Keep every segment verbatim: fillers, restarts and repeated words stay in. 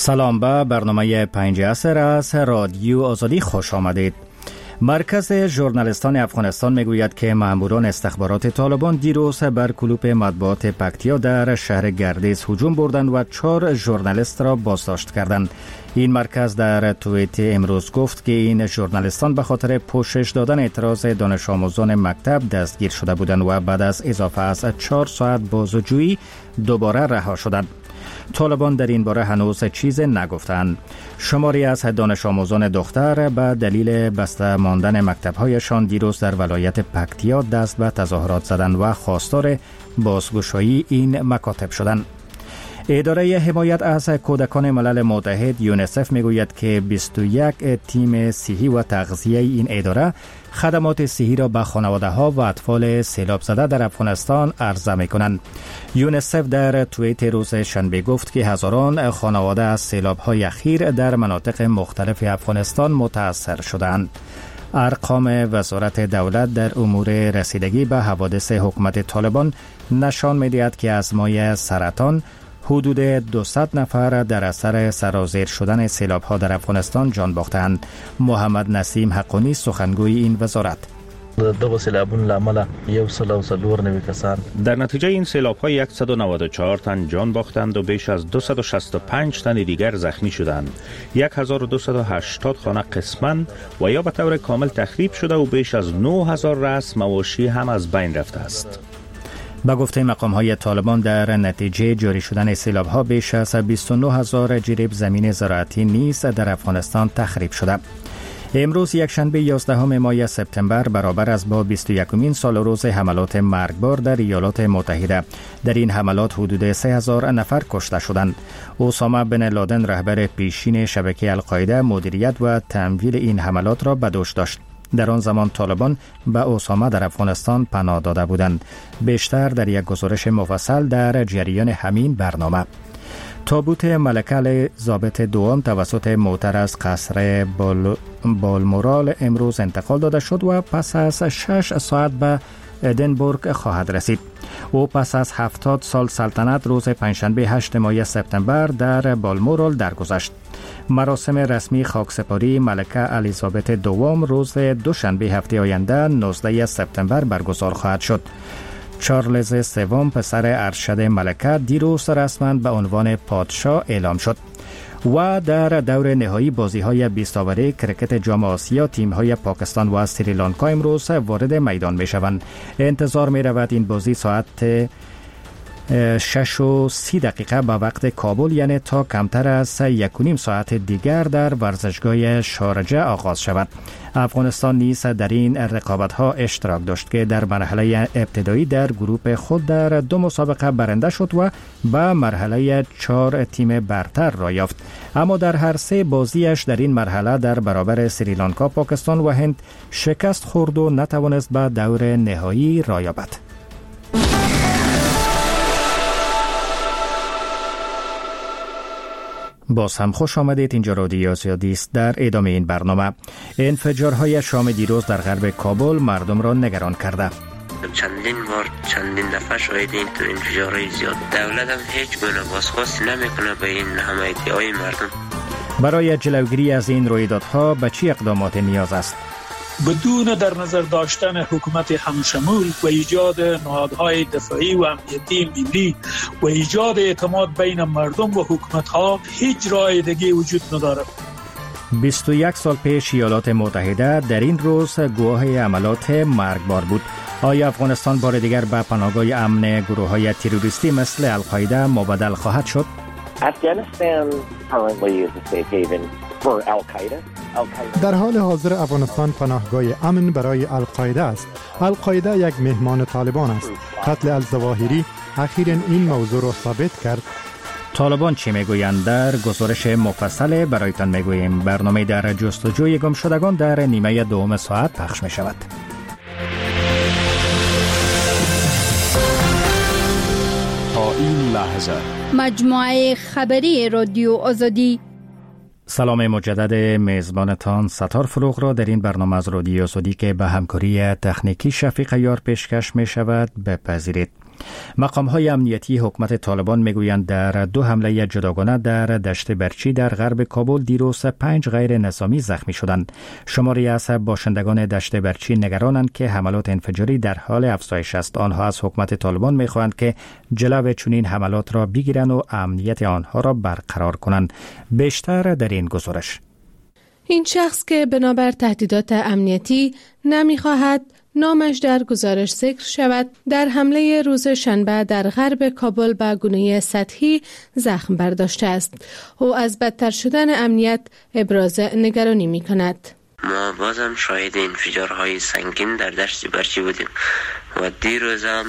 سلام، به برنامه پنج عصر از رادیو آزادی خوش آمدید. مرکز ژورنالیستان افغانستان میگوید که ماموران استخبارات طالبان دیروز بر کلوپ مطبوعات پکتیا در شهر گردیز هجوم بردند و چهار ژورنالیست را بازداشت کردند. این مرکز در توییت امروز گفت که این ژورنالیستان به خاطر پوشش دادن اعتراض دانش آموزان مکتب دستگیر شده بودند و بعد از اضافه از چهار ساعت بازجویی دوباره رها شدند. طالبان در این باره هنوز چیز نگفتند. شماری از دانش آموزان دختر به دلیل بسته ماندن مکتب‌هایشان دیروز در ولایت پکتیا دست به تظاهرات زدند و خواستار بازگشایی این مکاتب شدند. اداره حمایت از کودکان ملل متحد یونیسف میگوید که بیست و یک تیم صحی و تغذیه این اداره خدمات صحی را به خانواده‌ها و اطفال سیلاب زده در افغانستان عرضه می‌کنند. یونیسف در توییت روز شنبه گفت که هزاران خانواده از سیلاب‌های اخیر در مناطق مختلف افغانستان متاثر شدند. ارقام وزارت دولت در امور رسیدگی به حوادث حکومت طالبان نشان می‌دهد که از مایع سرطان حدود دویست نفر در اثر سرازیر شدن سیلاب‌ها در افغانستان جان باختند. محمد نسیم حقانی سخنگوی این وزارت: دغه سیلابونو له امله یو سل او څلور نوي کسان در نتیجه این سیلاب‌ها صد و نود و چهار تن جان باختند و بیش از دویست و شصت و پنج تن دیگر زخمی شدند. هزار و دویست و هشتاد خانه قسماً و یا به طور کامل تخریب شده و بیش از نه هزار رأس مواشی هم از بین رفته است. با گفته مقام‌های طالبان در نتیجه جاری شدن سیلاب‌ها بیش از بیست و نه هزار جریب زمین زراعتی نیز در افغانستان تخریب شده. امروز یکشنبه یازدهم ماه سپتامبر برابر است با بیست و یکمین سال روز حملات مرگبار در ایالات متحده. در این حملات حدود سه هزار نفر کشته شدند. اسامه بن لادن رهبر پیشین شبکه القاعده مدیریت و تمویل این حملات را به دوش داشت. در آن زمان طالبان به اسامه در افغانستان پناه داده بودند. بیشتر در یک گزارش مفصل در جریان همین برنامه. تابوت ملکه ضابط دوم توسط موتر از قصر بال... بالمورال امروز انتقال داده شد و پس از شش ساعت به ادینبورگ خواهد رسید. او پس از هفتاد سال سلطنت روز پنجشنبه هشتم ماه سپتامبر در بالمورال درگذشت. مراسم رسمی خاکسپاری ملکه الیزابت دوم روز دوشنبه هفته آینده نوزدهم سپتامبر برگزار خواهد شد. چارلز سوم پسر ارشد ملکه دیروز رسما به عنوان پادشاه اعلام شد. و در دور نهایی بازی‌های بیست اوره کرکت جام آسیا تیم‌های پاکستان و سریلانکا امروز وارد میدان می‌شوند. انتظار می‌رود این بازی ساعت شش و سی دقیقه به وقت کابل، یعنی تا کمتر از یک و نیم ساعت دیگر در ورزشگاه شارجه آغاز شود. افغانستان نیز در این رقابت‌ها اشتراک داشت که در مرحله ابتدایی در گروه خود در دو مسابقه برنده شد و به مرحله چهار تیم برتر را یافت. اما در هر سه بازیش در این مرحله در برابر سریلانکا، پاکستان و هند شکست خورد و نتوانست به دور نهایی را یابد. باز هم خوش آمدید. اینجا رادیو آزادی است. در ادامه این برنامه، انفجارهای شام دیروز در غرب کابل مردم را نگران کرده. چندین بار چندین دفعه شاهدیم تو انفجارهای زیاد. دولت هم هیچ گونه بازخواست نمیکنه به این حمایتی‌های مردم. برای جلوگیری از این رویدادها به چه اقدامات نیاز است؟ بدون در نظر داشتن حکومت همشمول و ایجاد نهادهای دفاعی و امنیتی ملی و ایجاد اعتماد بین مردم و حکومت‌ها هیچ راه دیگه وجود ندارد. بیست و یک سال پیش ایالات متحده در این روز گواه عملات مرگبار بود. آیا افغانستان بار دیگر به پناهگاه امن گروه‌های تروریستی مثل القاعده مبدل خواهد شد؟ Afghanistan currently is a safe haven for Al-Qaeda. در حال حاضر افغانستان پناهگاه امن برای القاعده است. القاعده یک مهمان طالبان است. قتل الظواهری اخیراً این موضوع را ثابت کرد. طالبان چی میگویند؟ در گزارش مفصل برایتان میگوییم. برنامه در جستجوی گم شدگان در نیمه دوم ساعت پخش می شود. تا این لحظه مجموعه خبری رادیو آزادی. سلام مجدد میزبانتان ستار فروغ را در این برنامه از رادیو آزادی که به همکاری تکنیکی شفیق یار پیشکش می شود بپذیرید. مقام‌های امنیتی حکومت طالبان میگویند در دو حمله جداگانه در دشت برچی در غرب کابل دیروز پنج غیر نظامی زخمی شدند. شماری از باشندگان دشت برچی نگرانند که حملات انفجاری در حال افزایش است. آنها از حکومت طالبان میخواهند که جلو چنین حملات را بگیرند و امنیت آنها را برقرار کنند. بیشتر در این گزارش. این شخص که بنابر تهدیدات امنیتی نمیخواهد نامش در گزارش ذکر شود، در حمله روز شنبه در غرب کابل به گونه سطحی زخم برداشته است. او از بدتر شدن امنیت ابراز نگرانی می کند. ما بازم شاهد انفجارهای سنگین در دشت برچی بودیم و دیروز هم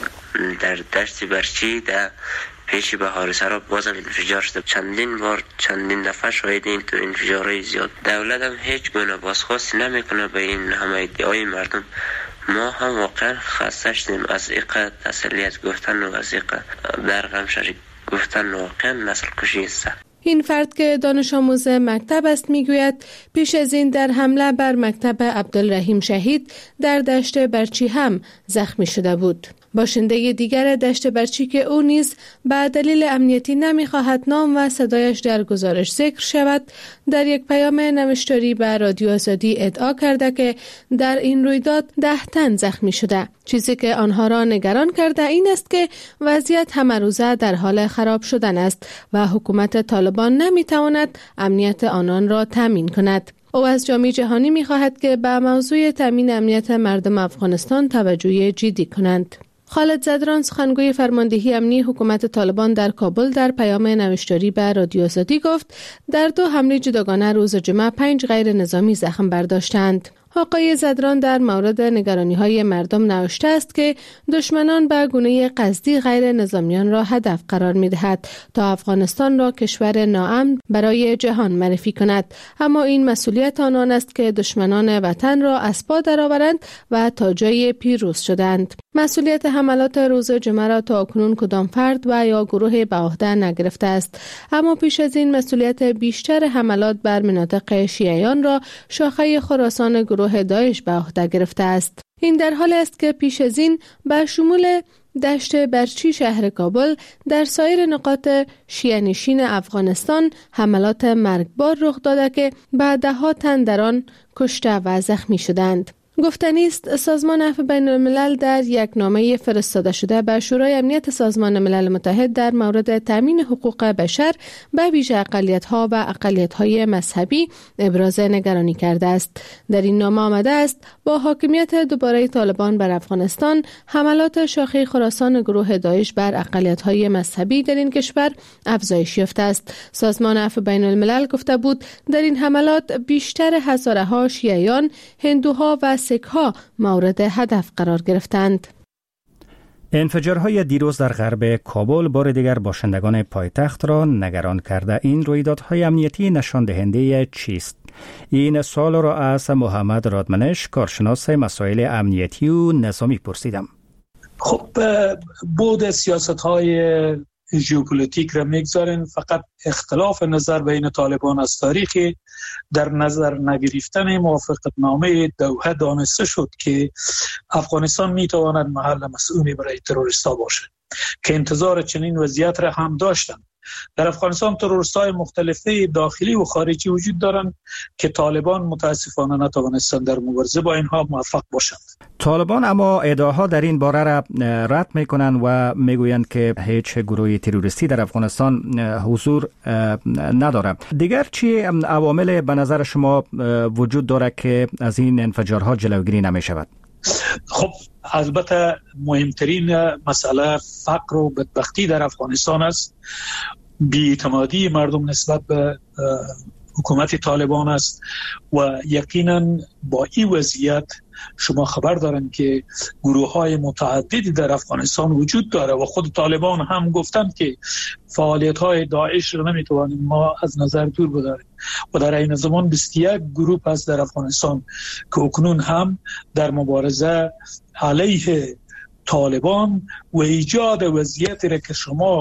در دشت برچی در پیش بهار سرا بازم انفجار شده. چندین بار چندین دفعه شاهد این تو انفجارهای زیاد. دولت هم هیچ گونه بازخواست نمیکنه به این همه ادعای مردم. ما هم واقعا خسته شدیم از اینقدر تسلیت گفتن و از اینقدر در غم شریک گفتن. واقعا نسل کشی است. این فرد که دانش آموز مکتب است میگوید پیش از این در حمله بر مکتب عبدالرحیم شهید در دشت برچی هم زخمی شده بود. باشنده دیگر دشت برچی که او نیز به دلیل امنیتی نمیخواهد نام و صدایش در گزارش ذکر شود، در یک پیام نوشتاری به رادیو آزادی ادعا کرده که در این رویداد ده تن زخمی شده. چیزی که آنها را نگران کرده این است که وضعیت همه روزه در حال خراب شدن است و حکومت طالبان نمیتواند امنیت آنان را تامین کند. او از جامعه جهانی میخواهد که به موضوع تامین امنیت مردم افغانستان توجه جدی کنند. خالد زدران، سخنگوی فرماندهی امنی حکومت طالبان در کابل، در پیام نوشتاری به رادیو آزادی گفت در دو حمله جداگانه روز جمعه پنج غیر نظامی زخم برداشتند. آقای زدران در مورد نگرانی‌های مردم نوشته است که دشمنان به گونه قصدی غیر نظامیان را هدف قرار می‌دهد تا افغانستان را کشور ناامن برای جهان معرفی کند، اما این مسئولیت آنان است که دشمنان وطن را از پا درآورند و تا جای پیروز شدند. مسئولیت حملات روز جمعه را تا اکنون کدام فرد و یا گروه به عهده نگرفته است، اما پیش از این مسئولیت بیشتر حملات بر مناطق شیعیان را شاخه خراسان گروه داعش به عهده گرفته است. این در حالی است که پیش از این به شمول دشت برچی شهر کابل در سایر نقاط شیعه نشین افغانستان حملات مرگبار رخ داده که به ده ها تن در آن کشته و زخمی شدند. گفتنی است سازمان عفو بین الملل در یک نامه فرستاده شده به شورای امنیت سازمان ملل متحد در مورد تامین حقوق بشر به ویژه اقلیت‌ها و اقلیت‌های مذهبی ابراز نگرانی کرده است. در این نامه آمده است با حاکمیت دوباره طالبان بر افغانستان، حملات شاخه خراسان گروه داعش بر اقلیت‌های مذهبی در این کشور افزایش یافته است. سازمان عفو بین الملل گفته بود در این حملات بیشتر هزارها شیعیان، هندوها و سک‌ها مورد هدف قرار گرفتند. انفجارهای دیروز در غرب کابل بار دیگر باشندگان پایتخت را نگران کرده. این رویدادهای امنیتی نشان دهنده چیست؟ این سوال را از محمد رادمنش، کارشناس مسائل امنیتی و نظامی پرسیدم. خب بود سیاست‌های ژئوپلیتیک را میگذارن، فقط اختلاف نظر بین طالبان از تاریخی در نظر نگرفتن موافقتنامه دوحه دانسته شد که افغانستان میتواند محل مسئولی برای تروریستا باشد که انتظار چنین وضعیت را هم داشتند. در افغانستان تروریست‌های مختلفه داخلی و خارجی وجود دارند که طالبان متاسفانه نتوانستند در مبارزه با اینها موفق باشند. طالبان اما ادعاها در این باره را رد میکنند و میگویند که هیچ گروه تروریستی در افغانستان حضور نداره. دیگر چی عوامل به نظر شما وجود داره که از این انفجارها جلوگیری نمی شود؟ خب البته مهمترین مسئله فقر و بدبختی در افغانستان است. بی‌اعتمادی مردم نسبت به حکومت طالبان است و یقینا با این وضعیت شما خبر دارن که گروه های متعددی در افغانستان وجود داره و خود طالبان هم گفتن که فعالیت های داعش رو نمیتوانیم ما از نظر دور بداریم و در این زمان بیست و یک گروه هست در افغانستان که اکنون هم در مبارزه علیه طالبان و ایجاد وضعیتی را که شما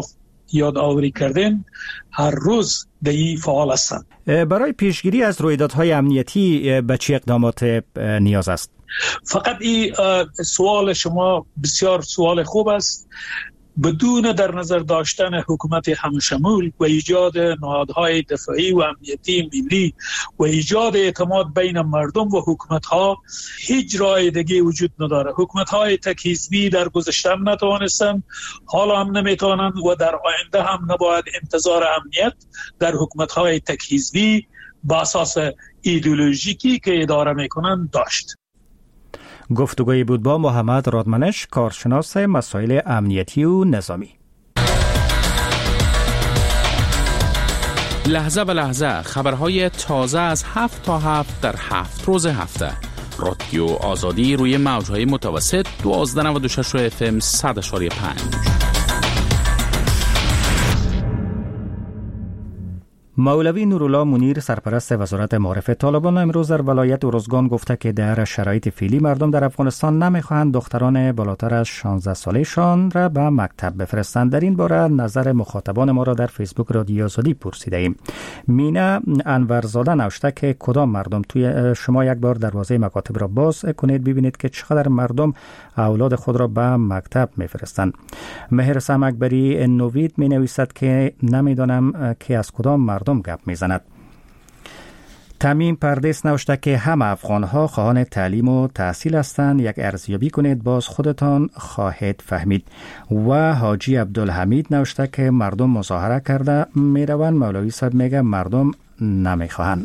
یادآوری کردین هر روز در این فعال هستند. برای پیشگیری از رویدادهای امنیتی به چه اقدامات نیاز است؟ فقط این سوال شما بسیار سوال خوب است. بدون در نظر داشتن حکومت همشمول و ایجاد نهادهای دفاعی و امنیتی ملی و ایجاد اعتماد بین مردم و حکومت‌ها هیچ راه دیگه وجود نداره. حکومت‌های تک حزبی در گذشته هم نتوانستند، حالا هم نمیتوانند و در آینده هم نباید انتظار امنیت در حکومت‌های تک حزبی با اساس ایدئولوژیکی که اداره میکنند داشت. گفتگوی بود با محمد رادمنش، کارشناس مسائل امنیتی و نظامی. لحظه به لحظه خبرهای تازه از هفت تا هفت در هفت روز هفته. رادیو آزادی روی موجهای متوسط دوازده نود و شش اف ام صد و پنج. مولوی نورالله منیر، سرپرست وزارت معارف طالبان، امروز در ولایت ارزگان گفته که در شرایط فعلی مردم در افغانستان نمیخواهند دختران بالاتر از شانزده سالشان را به مکتب بفرستند. در این باره نظر مخاطبان ما را در فیسبوک رادیو آزادی پرسیده ایم. مینا انورزاده نوشته که کدام مردم؟ توی شما یک بار دروازه مکاتب را باز کنید ببینید که چقدر مردم اولاد خود را به مکتب میفرستند. مهر سام اکبری نوید می نویسد که نمیدانم که از کدام مردم گپ میزند. تمیم پردیس نوشته که همه افغان‌ها خواهان تعلیم و تحصیل هستند، یک ارزیابی کنید باز خودتان خواهید فهمید. و حاجی عبدالحمید نوشته که مردم مظاهره کرده میروند، مولوی صاحب میگه مردم نمیخواهند.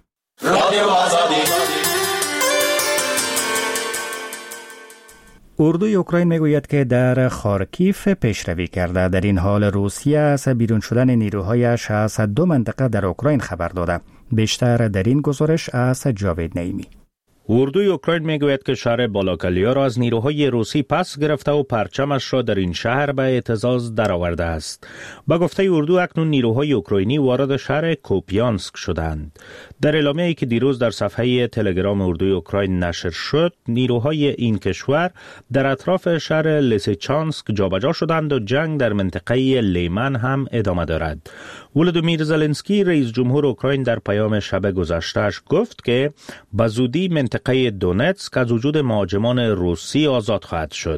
اردوی اوکراین میگوید که در خارکیف پیشروی کرده. در این حال روسیه از بیرون شدن نیروهایش از دو منطقه در اوکراین خبر داده. بیشتر در این گزارش از جاوید نعیمی. اردوی اوکراین میگوید که شهر بالاکلیا را از نیروهای روسی پس گرفته و پرچمش را در این شهر به اعتزاز درآورده است. با گفته اردو اکنون نیروهای اوکراینی وارد شهر کوپیانسک شدند. در اعلامیه‌ای که دیروز در صفحه تلگرام اردوی اوکراین نشر شد، نیروهای این کشور در اطراف شهر لیسیچانسک جابجا شدند و جنگ در منطقه لیمن هم ادامه دارد. ولودیمیر زلنسکی رئیس جمهور اوکراین در پیام شب گذشته‌اش گفت که به زودی منطقه دونتسک از وجود مهاجمان روسی آزاد خواهد شد.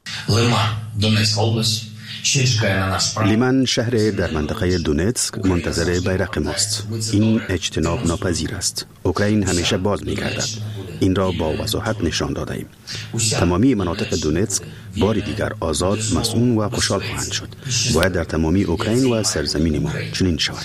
لیمن شهر در منطقه دونتسک منتظر بیرق ماست. این اجتناب ناپذیر است. اوکراین همیشه باز می‌گردد. این را با وضاحت نشان داده ایم. تمامی مناطق دونتسک بار دیگر آزاد، مسئول و خوشحال خواهند شد. باید در تمامی اوکراین و سرزمین ما چنین شود.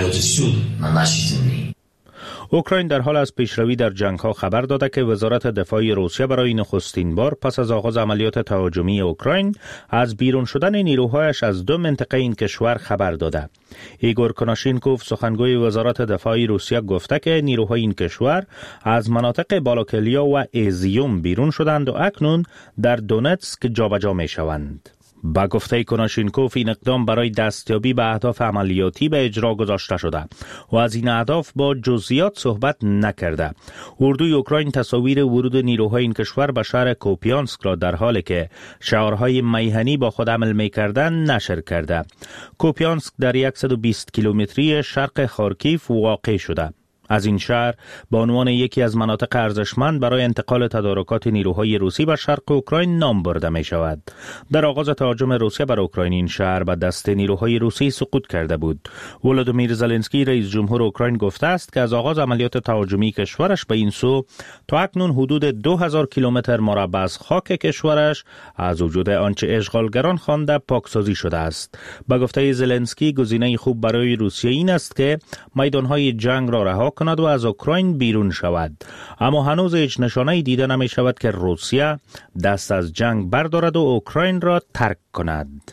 اوکراین در حال از پیشروی در جنگ‌ها خبر داده که وزارت دفاع روسیه برای نخستین بار پس از آغاز عملیات تهاجمی اوکراین از بیرون شدن نیروهایش از دو منطقه این کشور خبر داده. ایگور کناشینکوف، سخنگوی وزارت دفاع روسیه، گفته که نیروهای این کشور از مناطق بالاکلیا و ایزیوم بیرون شدند و اکنون در دونتسک جابجا می‌شوند. با گفته کناشینکوف، این اقدام برای دستیابی به اهداف عملیاتی به اجرا گذاشته شده و از این اهداف با جزئیات صحبت نکرده. اردوی اوکراین تصاویر ورود نیروهای این کشور به شهر کوپیانسک را در حالی که شعارهای میهنی با خود حمل می‌کردند نشر کرده. کوپیانسک در صد و بیست کیلومتری شرق خارکیف واقع شده. از این شهر به عنوان یکی از مناطق ارزشمند برای انتقال تدارکات نیروهای روسی به شرق اوکراین نام برده می شود. در آغاز تهاجم روسیه بر اوکراین این شهر به دست نیروهای روسی سقوط کرده بود. ولودیمیر زلنسکی رئیس جمهور اوکراین گفته است که از آغاز عملیات تهاجمی کشورش به این سو تا اکنون حدود دو هزار کیلومتر مربع از خاک کشورش از وجود آنچه اشغالگران خوانده پاکسازی شده است. به گفته زلنسکی، گزینه خوب برای روسیه این است که میدانهای جنگ را رها کند و از اوکراین بیرون شود، اما هنوز هیچ نشانه‌ای دیده نمی شود که روسیه دست از جنگ بردارد و اوکراین را ترک کند.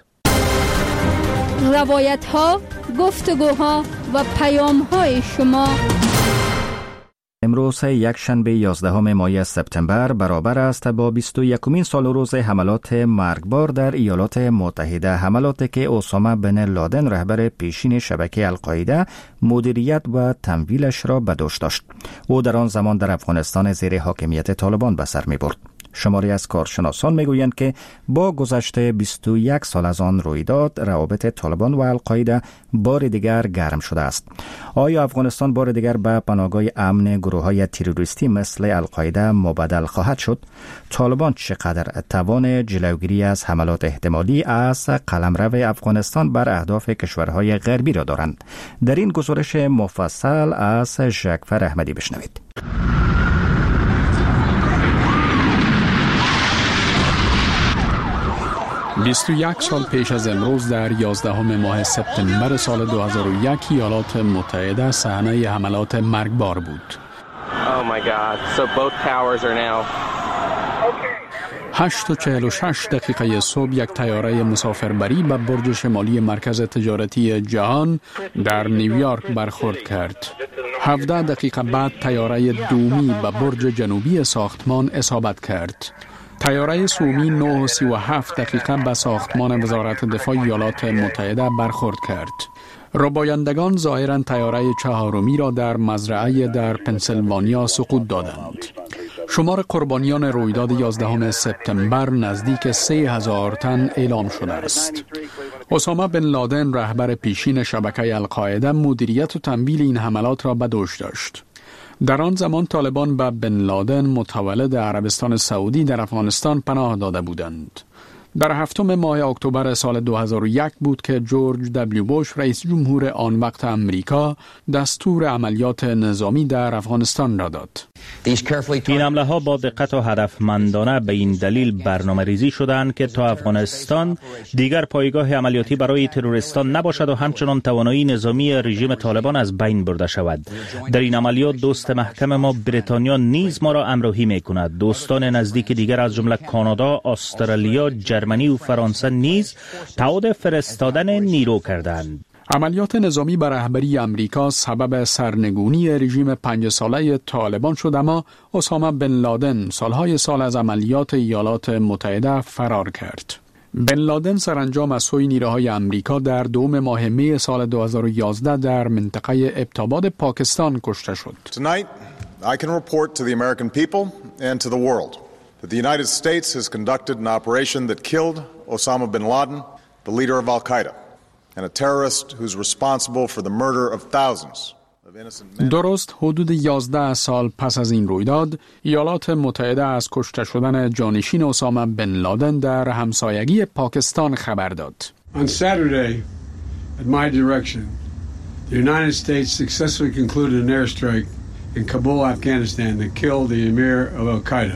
روایت ها، گفتگوها و پیام های شما. امروز یک شنبه یازدهم ماه سپتامبر برابر است با بیست و یکمین سال روز حملات مرگبار در ایالات متحده، حملاتی که اسامه بن لادن رهبر پیشین شبکه القاعده مدیریت و تمویلش را به دوش داشت. او در آن زمان در افغانستان زیر حاکمیت طالبان به سر می برد. شماری از کارشناسان میگویند که با گذشت بیست و یک سال از آن رویداد، روابط طالبان و القاعده بار دیگر گرم شده است. آیا افغانستان بار دیگر به پناهگاه امن گروه‌های تروریستی مثل القاعده مبادل خواهد شد؟ طالبان چقدر توان جلوگیری از حملات احتمالی از قلمرو افغانستان بر اهداف کشورهای غربی را دارند؟ در این گزارش مفصل از ژکفر احمدی بشنوید. بیست و یک سال پیش از امروز در یازدهم ماه سپتامبر سال دو هزار و یک ایالات متحده صحنه حملات مرگبار بود. Oh my God. So both towers are now. هشت و چهل و شش دقیقه صبح یک طیاره مسافربری به برج شمالی مرکز تجارتی جهان در نیویورک برخورد کرد. هفده دقیقه بعد طیاره دومی به برج جنوبی ساختمان اصابت کرد. طیاره سومی نه و سی و هفت دقیقه به ساختمان وزارت دفاع ایالات متحده برخورد کرد. ربایندگان ظاهراً طیاره چهارمی را در مزرعه در پنسیلوانیا سقوط دادند. شمار قربانیان رویداد یازدهم سپتامبر نزدیک سه هزار تن اعلام شده است. اسامه بن لادن رهبر پیشین شبکه القاعده مدیریت و تمویل این حملات را به دوش داشت. در آن زمان طالبان به بن لادن متولد عربستان سعودی در افغانستان پناه داده بودند. در هفتم ماه اکتبر سال دو هزار و یک بود که جورج دبلیو بوش رئیس جمهور آن وقت امریکا دستور عملیات نظامی در افغانستان را داد. این حمله ها با دقت و هدفمندانه به این دلیل برنامه ریزی شدند که تا افغانستان دیگر پایگاه عملیاتی برای تروریستان نباشد و همچنان توانایی نظامی رژیم طالبان از بین برده شود. در این عملیات دوست محکم ما بریتانیا نیز ما را همراهی می کند. دوستان نزدیک دیگر از جمله کانادا، استرالیا، جرمنی و فرانسه نیز تعهد فرستادن نیرو کردند. عملیات نظامی بر رهبری امریکا سبب سرنگونی رژیم پنج ساله طالبان شد، اما اسامه بن لادن سالهای سال از عملیات ایالات متحده فرار کرد. بن لادن سرانجام از سوی نیروهای امریکا در دوم ماه می سال دو هزار و یازده در منطقه ابتاباد پاکستان کشته شد. Tonight, I can report to the American people and to the world that the United States has conducted an operation that killed Osama bin Laden, the leader of Al-Qaeda, and a terrorist who's responsible for the murder of thousands of innocent men. درست حدود یازده سال پس از این رویداد، ایالات متحده از کشته شدن جانشین اسامه بن لادن در همسایگی پاکستان خبر داد. On Saturday, at my direction, the United States successfully concluded an airstrike in Kabul, Afghanistan that killed the emir of Al-Qaeda,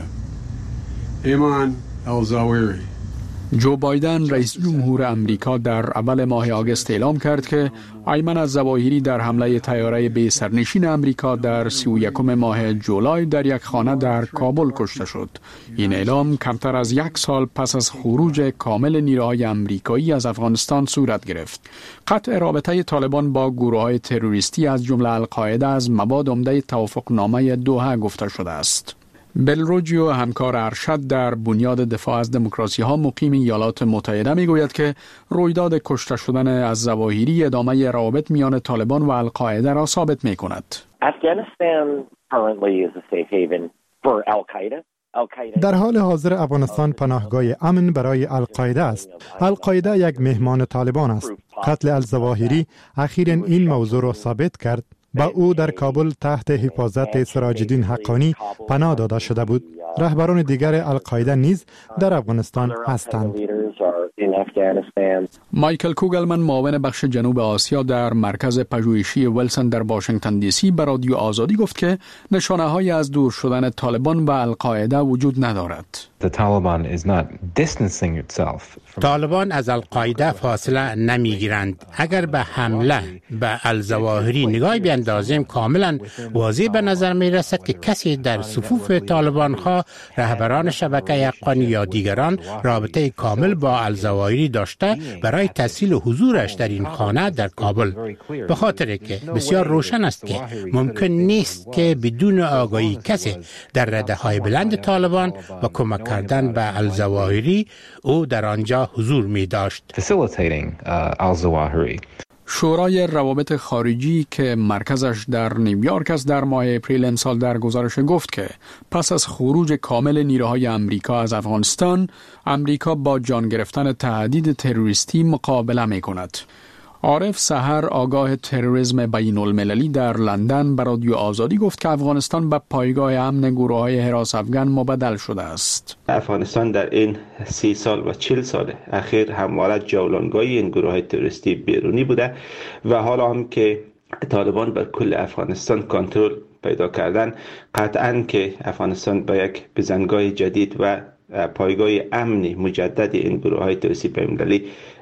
Ayman al-Zawahiri. جو بایدن رئیس جمهور امریکا در اول ماه آگوست اعلام کرد که ایمن الظواهری در حمله طیاره بی سرنشین امریکا در سی و یکم ماه جولای در یک خانه در کابل کشته شد. این اعلام کمتر از یک سال پس از خروج کامل نیروهای امریکایی از افغانستان صورت گرفت. قطع رابطه طالبان با گروه‌های تروریستی از جمله القاعده از مباد عمده توافقنامه دوحه گفته شده است. بلروجیو همکار ارشد در بنیاد دفاع از دموکراسی ها مقیم ایالات متحده میگوید که رویداد کشته شدن از ظواهری ادامه روابط میان طالبان و القاعده را ثابت می کند. در حال حاضر افغانستان پناهگاه امن برای القاعده است. القاعده یک مهمان طالبان است. قتل الظواهری اخیراً این موضوع را ثابت کرد. با او در کابل تحت حفاظت سراج الدین حقانی پناه داده شده بود. رهبران دیگر القاعده نیز در افغانستان هستند. مایکل کوگلمن معاون بخش جنوب آسیا در مرکز پژوهشی ویلسون در واشنگتن دی سی به رادیو آزادی گفت که نشانه‌هایی از دور شدن طالبان و القاعده وجود ندارد. طالبان از القاعده فاصله نمیگیرند. اگر به حمله به الظواهری نگاه بیندازیم کاملا واضح به نظر می رسد که کسی در صفوف طالبان ها رهبران شبکه حقانی یا دیگران رابطه کامل با الظواهری داشته برای تسهیل حضورش در این خانه در کابل. به خاطر که بسیار روشن است که ممکن نیست که بدون آگاهی کسی در رده های بلند طالبان و کمک کردن به الظواهری او در آنجا حضور می داشت. شورای روابط خارجی که مرکزش در نیویورک است در ماه اپریل امسال در گزارش گفت که پس از خروج کامل نیروهای امریکا از افغانستان، امریکا با جان گرفتن تهدید تروریستی مقابله می کند. عارف سحر آگاه تروریسم بین المللی در لندن به رادیو آزادی گفت که افغانستان به پایگاه امن گروه‌های حراس افغان مبدل شده است. افغانستان در این سی سال و چل سال اخیر همواره جولانگاه این گروه‌های تروریستی بیرونی بوده و حالا هم که طالبان بر کل افغانستان کنترل پیدا کردن، قطعاً که افغانستان به یک بزنگاه جدید و پایگاه امنی مجدد این گروه‌های تروریستی بین المللی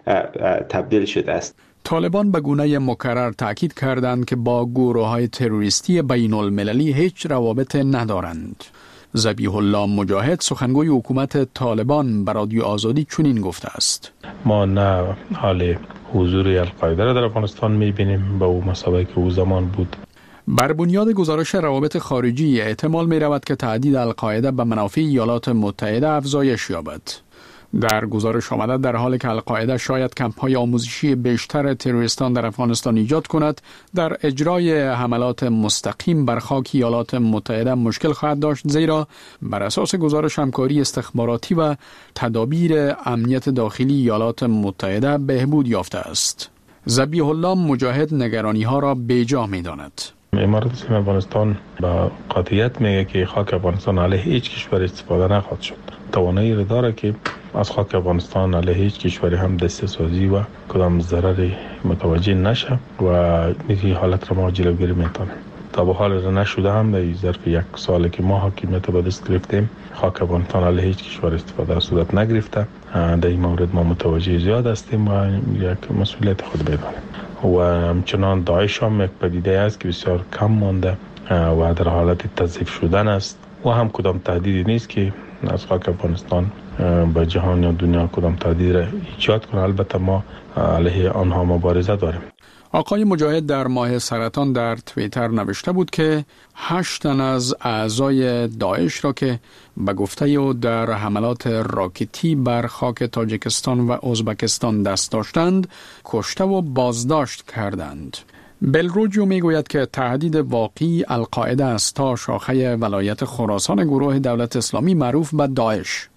تبدیل شده است. طالبان به گونه مکرر تاکید کردند که با گروه‌های تروریستی بین المللی هیچ روابط ندارند. ذبیح الله مجاهد سخنگوی حکومت طالبان به رادیو آزادی چنین گفته است: ما نه حال حضور القاعده را در افغانستان می‌بینیم به اون مسابقه که او زمان بود. بر بنیاد گزارش روابط خارجی احتمال می رود که تهدید القاعده به منافع ایالات متحده افزایش یابد. در گزارش آمده در حالی که القاعده شاید کمپ‌های آموزشی بیشتر تروریستان در افغانستان ایجاد کند، در اجرای حملات مستقیم بر خاک ایالات متحده مشکل خواهد داشت، زیرا بر اساس گزارش همکاری استخباراتی و تدابیر امنیت داخلی ایالات متحده بهبود یافته است. ذبیح الله مجاهد نگرانی‌ها را بیجا می‌داند. امارات اسلامی افغانستان با قاطعیت میگه که خاک افغانستان علیه هیچ کشور استفاده نخواهد شد. توانایی را داره که از خاک افغانستان علیه هیچ کشوری هم دسته سازی و کدام ضرری متوجه نشه و این حالت را ما جلوگیری میتونیم. تا به حال را نشده هم در ظرف یک سالی که ما حاکمیت به دست گرفتیم، خاک افغانستان علیه هیچ کشور استفاده صورت نگرفته. در این مورد ما متوجه زیاد هستیم و یک مسئولیت خود بدانیم. و همچنان داعش هم یک پدیده است که بسیار کم مانده و در حالت تضعیف شدن است و هم کدام تهدیدی نیست که از خاک افغانستان به جهان یا دنیا کدام تهدید را ایجاد کنه. البته ما علیه آنها مبارزه داریم. آقای مجاهد در ماه سرطان در توییتر نوشته بود که هشت تن از اعضای داعش را که به گفته او در حملات راکتی بر خاک تاجیکستان و ازبکستان دست داشتند، کشته و بازداشت کردند. بلروجیو میگوید که تهدید واقعی القاعده است تا شاخه ولایت خراسان گروه دولت اسلامی معروف به داعش.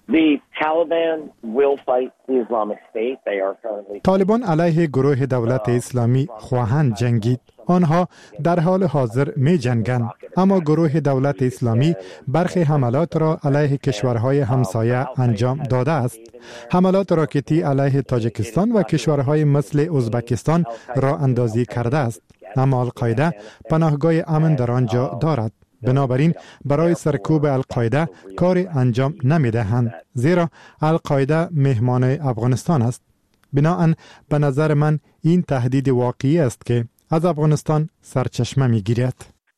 طالبان علیه گروه دولت اسلامی خواهند جنگید. آنها در حال حاضر می جنگند، اما گروه دولت اسلامی برخی حملات را علیه کشورهای همسایه انجام داده است. حملات راکتی علیه تاجیکستان و کشورهای مثل ازبکستان را اندازی کرده است، اما القاعده پناهگاه امن در آنجا دارد. بنابراین برای سرکوب القاعده کار انجام نمی دهند، زیرا القاعده مهمان افغانستان است. بناهن به نظر من این تهدید واقعی است که از افغانستان سرچشمه می گیرد.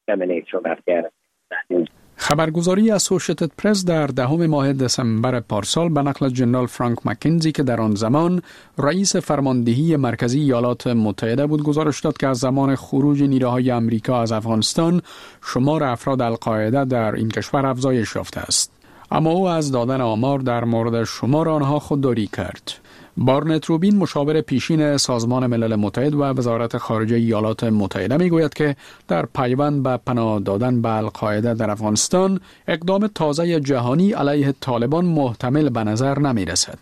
خبرگزاری اسوشیتد پرس در دهم ماه دسامبر پارسال به نقل جنرال فرانک مکنزی که در آن زمان رئیس فرماندهی مرکزی ایالات متحده بود گزارش داد که از زمان خروج نیروهای امریکا از افغانستان شمار افراد القاعده در این کشور افزایش یافته است. اما او از دادن آمار در مورد شمار آنها خودداری کرد. بارنت روبین مشاور پیشین سازمان ملل متحد و وزارت خارجه ایالات متحده میگوید که در پیوند به پناه دادن به القاعده در افغانستان اقدام تازه جهانی علیه طالبان محتمل به نظر نمی رسد.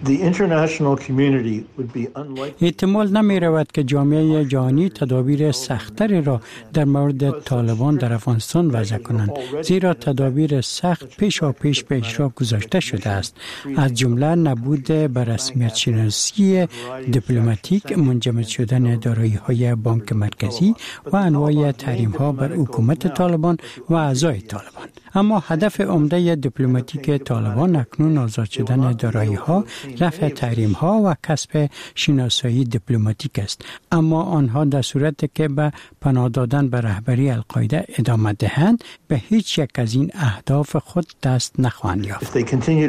احتمال نمی رود که جامعه جهانی تدابیر سخت‌تری را در مورد طالبان در افغانستان وضع کنند، زیرا تدابیر سخت پیشا پیش به اجرا گذاشته شده است، از جمله نبود به رسمیت شناسی دیپلماتیک، منجمد شدن دارایی‌های بانک مرکزی و انواع تحریم‌ها بر حکومت طالبان و اعضای طالبان. اما هدف عمده دیپلماتیک طالبان اکنون آزاد شدن دارایی‌ها، رفع تحریم‌ها و کسب شناسایی دیپلماتیک است، اما آنها در صورتی که به پناه دادن به رهبری القاعده ادامه دهند به هیچ یک از این اهداف خود دست نخواهند یافت.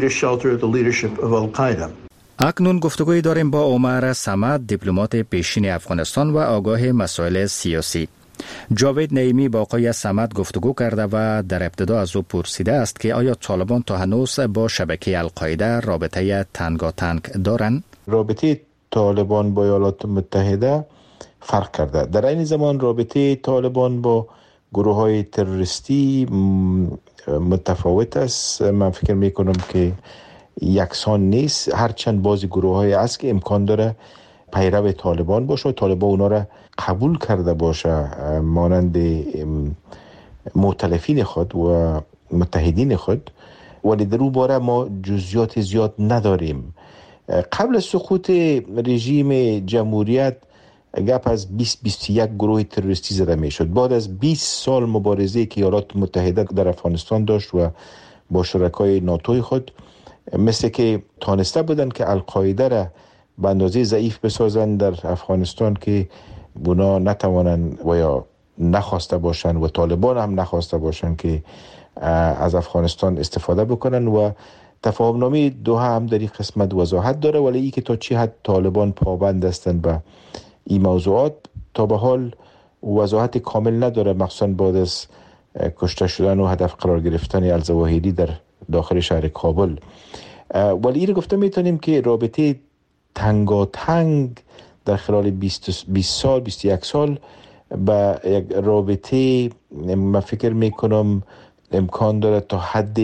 اکنون گفتگوی داریم با عمر صمد، دیپلمات پیشین افغانستان و آگاه مسائل سیاسی. جاوید نعیمی با آقای صمد گفتگو کرده و در ابتدا از او پرسیده است که آیا طالبان تا هنوز با شبکه القاعده رابطه تنگاتنگ دارند؟ رابطه طالبان با ایالات متحده فرق کرده. در این زمان رابطه طالبان با گروه های تروریستی متفاوت است. من فکر میکنم که یکسان نیست، هرچند بعضی گروه های هست که امکان داره پیرو طالبان باشه و طالبان اونا را قبول کرده باشه مانند مؤتلفین خود و متحدین خود، ولی در اون باره ما جزئیات زیاد نداریم. قبل از سقوط رژیم جمهوریت گپ از بیست بیست و یک گروه تروریستی زده می شد. بعد از بیست سال مبارزه که ایالات متحده در افغانستان داشت و با شرکای ناتوی خود، مثل که تانسته بودن که القاعده را به اندازه ضعیف بسازن در افغانستان که اونا نتوانن و یا نخواسته باشن و طالبان هم نخواسته باشن که از افغانستان استفاده بکنن و تفاهم نامه دوحه هم در این قسمت وضاحت داره، ولی ای که تا چی حد طالبان پابند هستند به این موضوعات تا به حال وضاحت کامل نداره، مخصوصا بعد از کشته شدن و هدف قرار گرفتن الظواهری در داخل شهر کابل. ولی این رو گفته میتونیم که رابطه تنگاتنگ در خلال بیست سال بیست و یک سال به یک رابطه من فکر میکنم امکان داره تا حد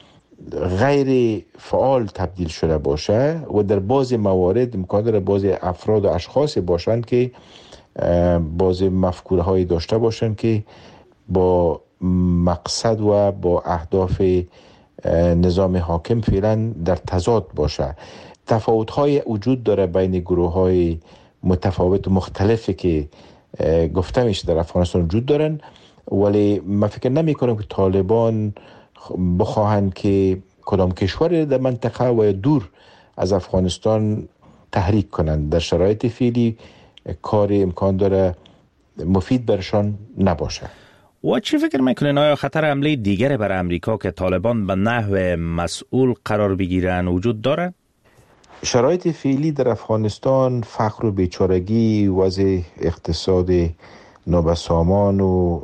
غیر فعال تبدیل شده باشه و در بعضی موارد امکان داره بعضی افراد و اشخاص باشند که بعضی مفکوره های داشته باشند که با مقصد و با اهداف نظام حاکم فعلا در تضاد باشه. تفاوت های وجود داره بین گروه های متفاوت و مختلفی که گفته میشه در افغانستان وجود دارن، ولی من فکر نمی کنم که طالبان بخواهند که کدام کشور در منطقه و دور از افغانستان تحریک کنند. در شرایط فعلی کار امکان داره مفید برشان نباشه. و چی فکر میکنین آیا خطر حمله دیگر بر امریکا که طالبان به نحو مسئول قرار بگیرن وجود داره؟ شرایط فعلی در افغانستان، فقر و بیچارگی، وضع اقتصاد نابسامان و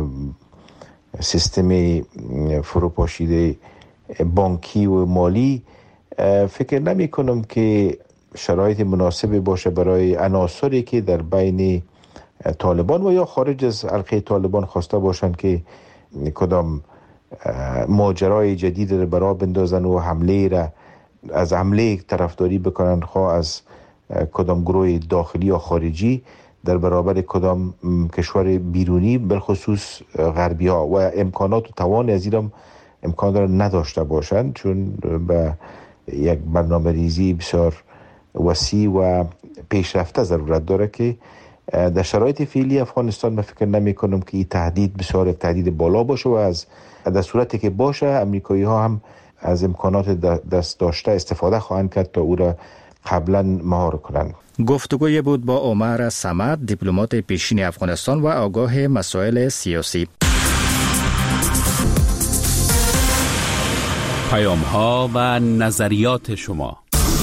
سیستم فروپاشیده بانکی و مالی، فکر نمی کنم که شرایط مناسب باشه برای عناصری که در بین طالبان و یا خارج از حلقه طالبان خواسته باشند که کدام ماجرای جدید را برا بندازن و حمله را از حمله طرفداری بکنن، خواه از کدام گروه داخلی یا خارجی در برابر کدام کشور بیرونی، بالخصوص غربی ها، و امکانات و توان از این امکان داره نداشته باشند، چون به یک برنامه ریزی بسیار وسیع و پیشرفته ضرورت داره که در شرایط فعلی افغانستان من فکر نمی کنم که این تهدید بسیار یک تهدید بالا باشه و از در صورتی که باشه امریکایی ها هم از امکانات دست داشته استفاده خواهند کرد تا او را قبلا مهار کنند. گفتگوی بود با عمر صمد، دیپلمات پیشین افغانستان و آگاه مسائل سیاسی. پیام ها و نظریات شما.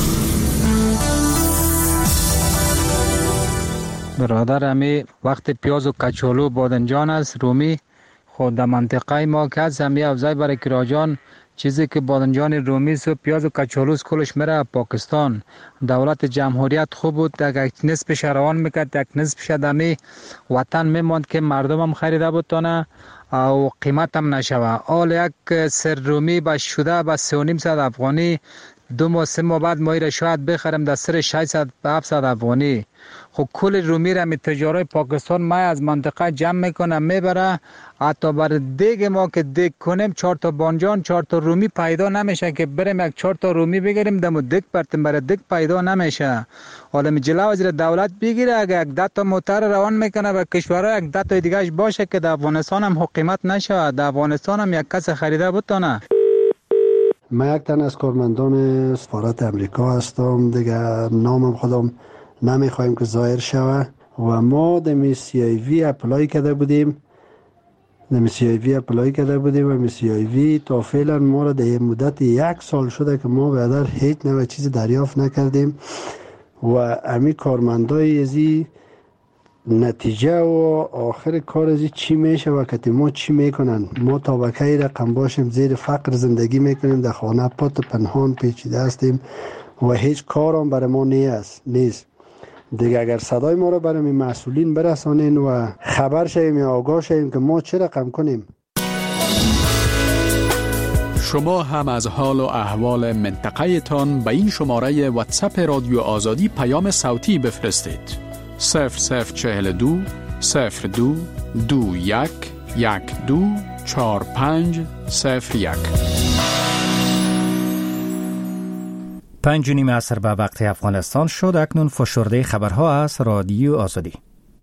برادر امی وقت پیاز و کچالو بادنجان است رومی خود در منطقه ما که از همی افزای برای کراجان چیزی که بادنجان رومی و پیاز و کچالوس کلش میره پاکستان. دولت جمهوریت خوب بود، یک نصفش روان میکرد، یک نصفش دمی وطن میماند که مردم هم خریده بودتانه او قیمت هم نشوه. آل یک سر رومی با شده با سه و نیم صد افغانی، دو ماه سه ماه بعد ما را شاید بخرم در سر ششصد به هفتصد افغانی. خب کل رومی را می تجارای پاکستان ما از منطقه جمع میکنم میبره، حتی بر دیگ ما که دیگ کنیم چهار تا بانجان چهار تا رومی پیدا نمیشه که بریم یک چهار تا رومی بگیریم دمو دیگ برتیم، برای دیگ پیدا نمیشه. حالا می جلو از دولت بگیره اگه یک ده تا موتر روان میکنه و کشورها یک ده تا دیگهش باشه که در افغانستان هم حقیمت نشه، در افغانستان هم یک کس خریده بتونه. من یک تن از کارمندان سفارت امریکا هستم دیگه، نامم خودم نمیخوایم که ظاهر شوه و ما دمی سی آی وی اپلای کرده بودیم دمی سی آی وی اپلای کرده بودیم و می سی آی وی تا فعلا ما را در مدت یک سال شده که ما بعدر هیچ نوع چیزی دریافت نکردیم و امی کارمندای ازی نتیجه و آخر کار ازی چی میشه و کتی ما چی میکنن. ما طبقه رقم باشیم زیر فقر زندگی میکنیم، در خانه پات پنهان پیچیده هستیم و هیچ کارم برای ما نیست نیست دیگه اگر صدای ما رو برای مسئولین برسانین و خبر شویم یا آگاه شویم که ما چه رقم کنیم. شما هم از حال و احوال منطقه تان به این شماره واتساپ رادیو آزادی پیام صوتی بفرستید. صفر صفر چهل دو صفر دو دو یک یک دو چهار پنج صفر یک. پنج نیم عصر به وقت افغانستان شد. اکنون فشرده خبرها از رادیو آزادی.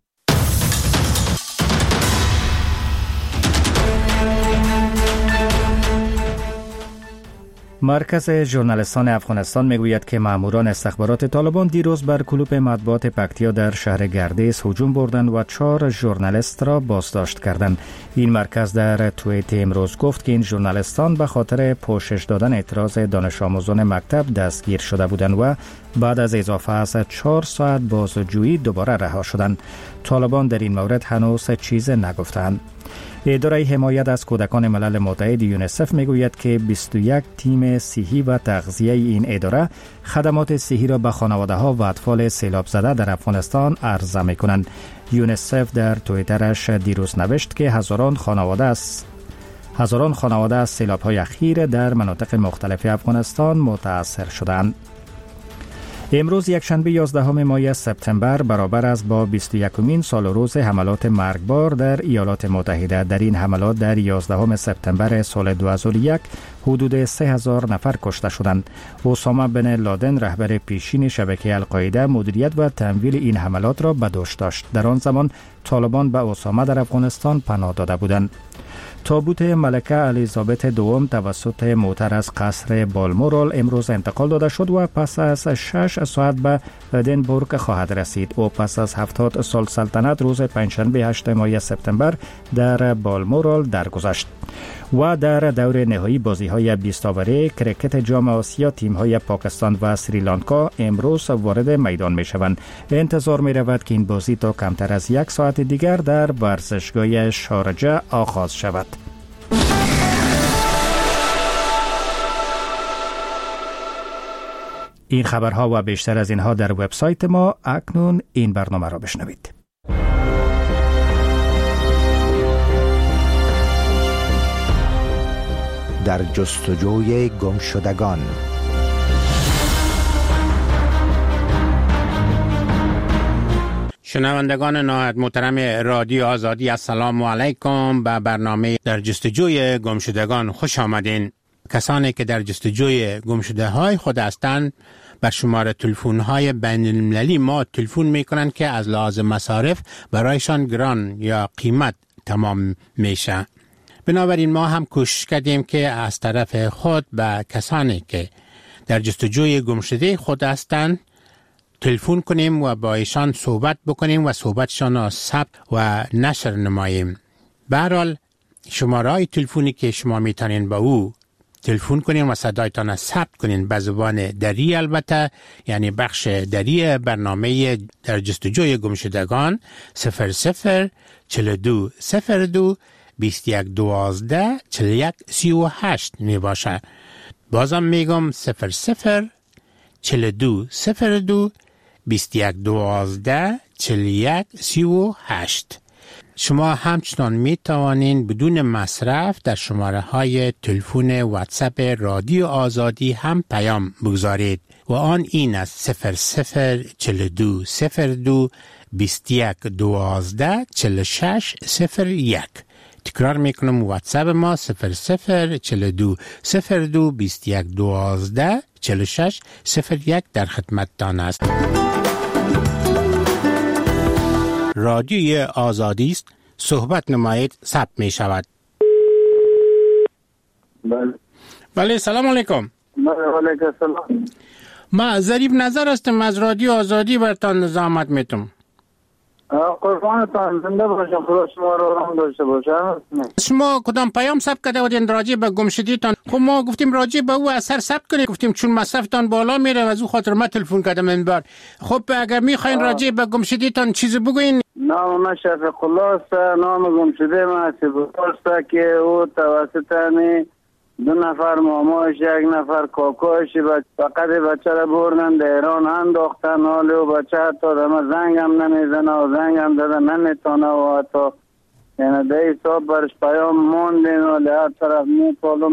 مرکز ژورنالیستان افغانستان میگوید که ماموران استخبارات طالبان دیروز بر کلوپ مطبوعات پکتیا در شهر گردیز هجوم بردند و چهار ژورنالیست را بازداشت کردند. این مرکز در توییت امروز گفت که این ژورنالیستان به خاطر پوشش دادن اعتراض دانش آموزان مکتب دستگیر شده بودند و بعد از اضافه از چهار ساعت بازجویی دوباره رها شدند. طالبان در این مورد هنوز چیز نگفتند. اداره حمایت از کودکان ملل متحد یونیسف میگوید که بیست و یک تیم صحی و تغذیه این اداره خدمات صحی را به خانواده ها و اطفال سیلاب زده در افغانستان عرضه میکنند. یونیسف در توییترش دیروز نوشت که هزاران خانواده از هزاران خانواده از سیلاب های اخیر در مناطق مختلف افغانستان متاثر شدند. امروز یکشنبه یازدهم ماه سپتامبر برابر است با بیست و یکمین سال و روز حملات مرگبار در ایالات متحده. در این حملات در یازدهم سپتامبر سال دو هزار و یک حدود سه هزار نفر کشته شدند. اسامه بن لادن رهبر پیشین شبکه القاعده مدیریت و تمویل این حملات را به دوش داشت. در آن زمان طالبان به اسامه در افغانستان پناه داده بودند. تابوت ملکه الیزابت دوم توسط موتر از قصر بالمورال امروز انتقال داده شد و پس از شش ساعت به ادینبورگ خواهد رسید. او پس از هفتاد سال سلطنت روز پنجشنبه هشتم ماه سپتامبر در بالمورال درگذشت. و در دور نهایی بازی‌های بیست اوره کرکت جام آسیا تیم‌های پاکستان و سریلانکا امروز وارد میدان می‌شوند. انتظار می‌رود که این بازی تا کمتر از یک ساعت دیگر در ورزشگاه شارجه آغاز شود. این خبرها و بیشتر از اینها در وبسایت ما. اکنون این برنامه را بشنوید. در جستجوی گمشدگان. شنوندگان نهایت محترم رادیو آزادی، السلام علیکم. به برنامه در جستجوی گمشدگان خوش آمدین. کسانی که در جستجوی گمشده های خود هستند بر شماره تلفن های بین المللی ما تلفن می کنند که از لحاظ مصارف برایشان گران یا قیمت تمام میشه. بنابراین ما هم کوشش کردیم که از طرف خود به کسانی که در جستجوی گمشده خود هستند تلفن کنیم و با ایشان صحبت بکنیم و صحبتشان را ثبت و نشر نماییم. به هر حال شماره تلفنی که شما میتونین با او تلفن کنین و صدایتان ثبت کنین به زبان دری، البته یعنی بخش دری برنامه در جستجوی گمشدگان صفر صفر چهل و دو صفر دو بیست و یک دوازده چهل و یک سی و هشت می باشه. بازم میگم صفر صفر چهل و دو صفر دو بیست و یک دوازده چهل و یک سی و هشت. شما همچنان می توانین بدون مصرف در شماره های تلفن واتساپ رادیو آزادی هم پیام بگذارید و آن این است صفر صفر چهل و دو صفر دو بیست و یک دوازده چهل و شش صفر یک. تکرار میکنم واتساپ ما صفر صفر چهل و دو صفر دو بیست و یک دوازده چهل و شش صفر یک در خدمتتان است. رادیوی آزادی است، صحبت نمایید، ثبت می شود. بله بله سلام علیکم. بله علیکم السلام. ما ظریف نظر هستم از رادیو آزادی برتان نظامت میتم. قربانتان زنده باشم، خدا شما رو رحم داشته باشه. شما کدام پیام ثبت کرده بودین راجع به گمشدگیتان؟ خب ما گفتیم راجع به او اثر ثبت کنید، گفتیم چون مصرفتان بالا میره و از او خاطر ما تلفن کردم این بار. خب اگر میخواین راجع به گمشدگیتان چیزی بگوین. نام من شفیق الله است. نام گمشده من سپاس است که او توسط می دو نفر ماماش، یک نفر کاکاش، فقط بچه را بردن در ایران انداختن. حالی و بچه حتی دمه زنگ هم نمیزنه و زنگ هم داده نمیتونه و حتی یعنی ده حساب برش پیام موندین و لحظ طرف میپالم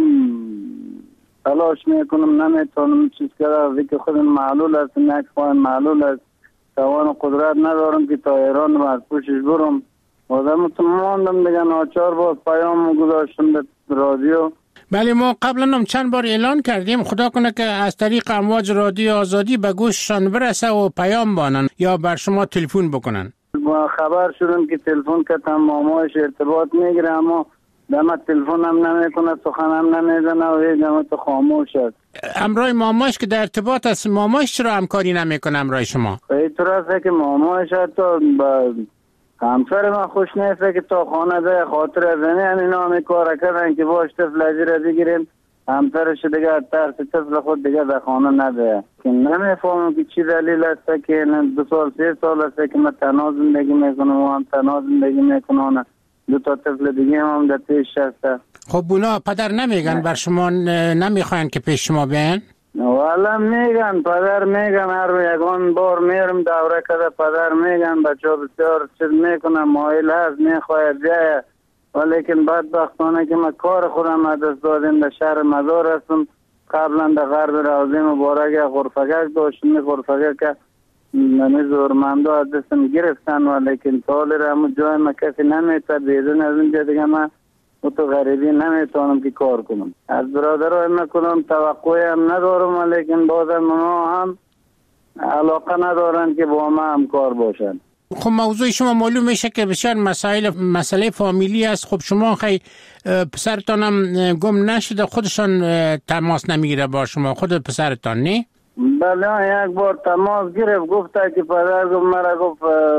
تلاش میکنم نمیتونم چیز کرده که خودم معلول است، یک خواهیم معلول است، توان قدرت ندارم که تا ایران رو از پوشش برم. آدم تو موندم دیگه ناچار باز پیام گذاشتم به رادیو. بله ما قبلا هم چند بار اعلان کردیم، خدا کنه که از طریق امواج رادیو آزادی به گوششان برسه و پیام بانن یا بر شما تلفن بکنن. ما خبر شدم که تلفن کردم مامایش ارتباط میگیره اما دم تلفن هم نمیکنه، سخن هم نمیزنه و هیچ دم تو خاموش است. امرای مامایش که در ارتباط است، مامایش چرا همکاری نمیکنه امرای شما؟ اینطور است که مامایش حتی با همسر من خوش نیست که تا خانه ده خاطر از این اینا می کار کردن که باش طفل اجیره بگیریم، همسرش دیگه ترس طفل خود دیگه در خانه نده. که نمیفهمم که چی دلیل است که دو سال سه سال است که من تنها زندگی میکنم و هم تنها زندگی میکنم، دو تا طفل دیگه هم در پیش هست. خب اونا پدر نمیگن بر شما نمیخواین که پیش شما بیان؟ والا میگن، پدر میگن، هر یکان بار میرم دوره کده پدر میگن بچه ها بسیار چیز میکنم، مایل هست میخواید بیایه، ولیکن بدبختانه که من کار خودم از دست دادیم، در شهر مزار هستم. قبلا در غرب روضه مبارک غرفگک داشتم، غرفگک که نمی زورمنده از دستم گرفتن، ولیکن تالی را همون جای من کسی نمیتر بیدون از اینجا دیگه من و تو غریبی نمیتونم که کار کنم. از برادرای من کنم توقعی هم ندارم، ولیکن بازم ما هم علاقه ندارن که با ما هم کار باشن. خب موضوع شما معلوم میشه که بسیار مسائل مسئله فامیلی است. خب شما خیلی پسرتان هم گم نشده، خودشان تماس نمیگیره با شما، خود پسرتان نه؟ بله یک بار تماس گرفت، گفته که پدر گفت مرا گفت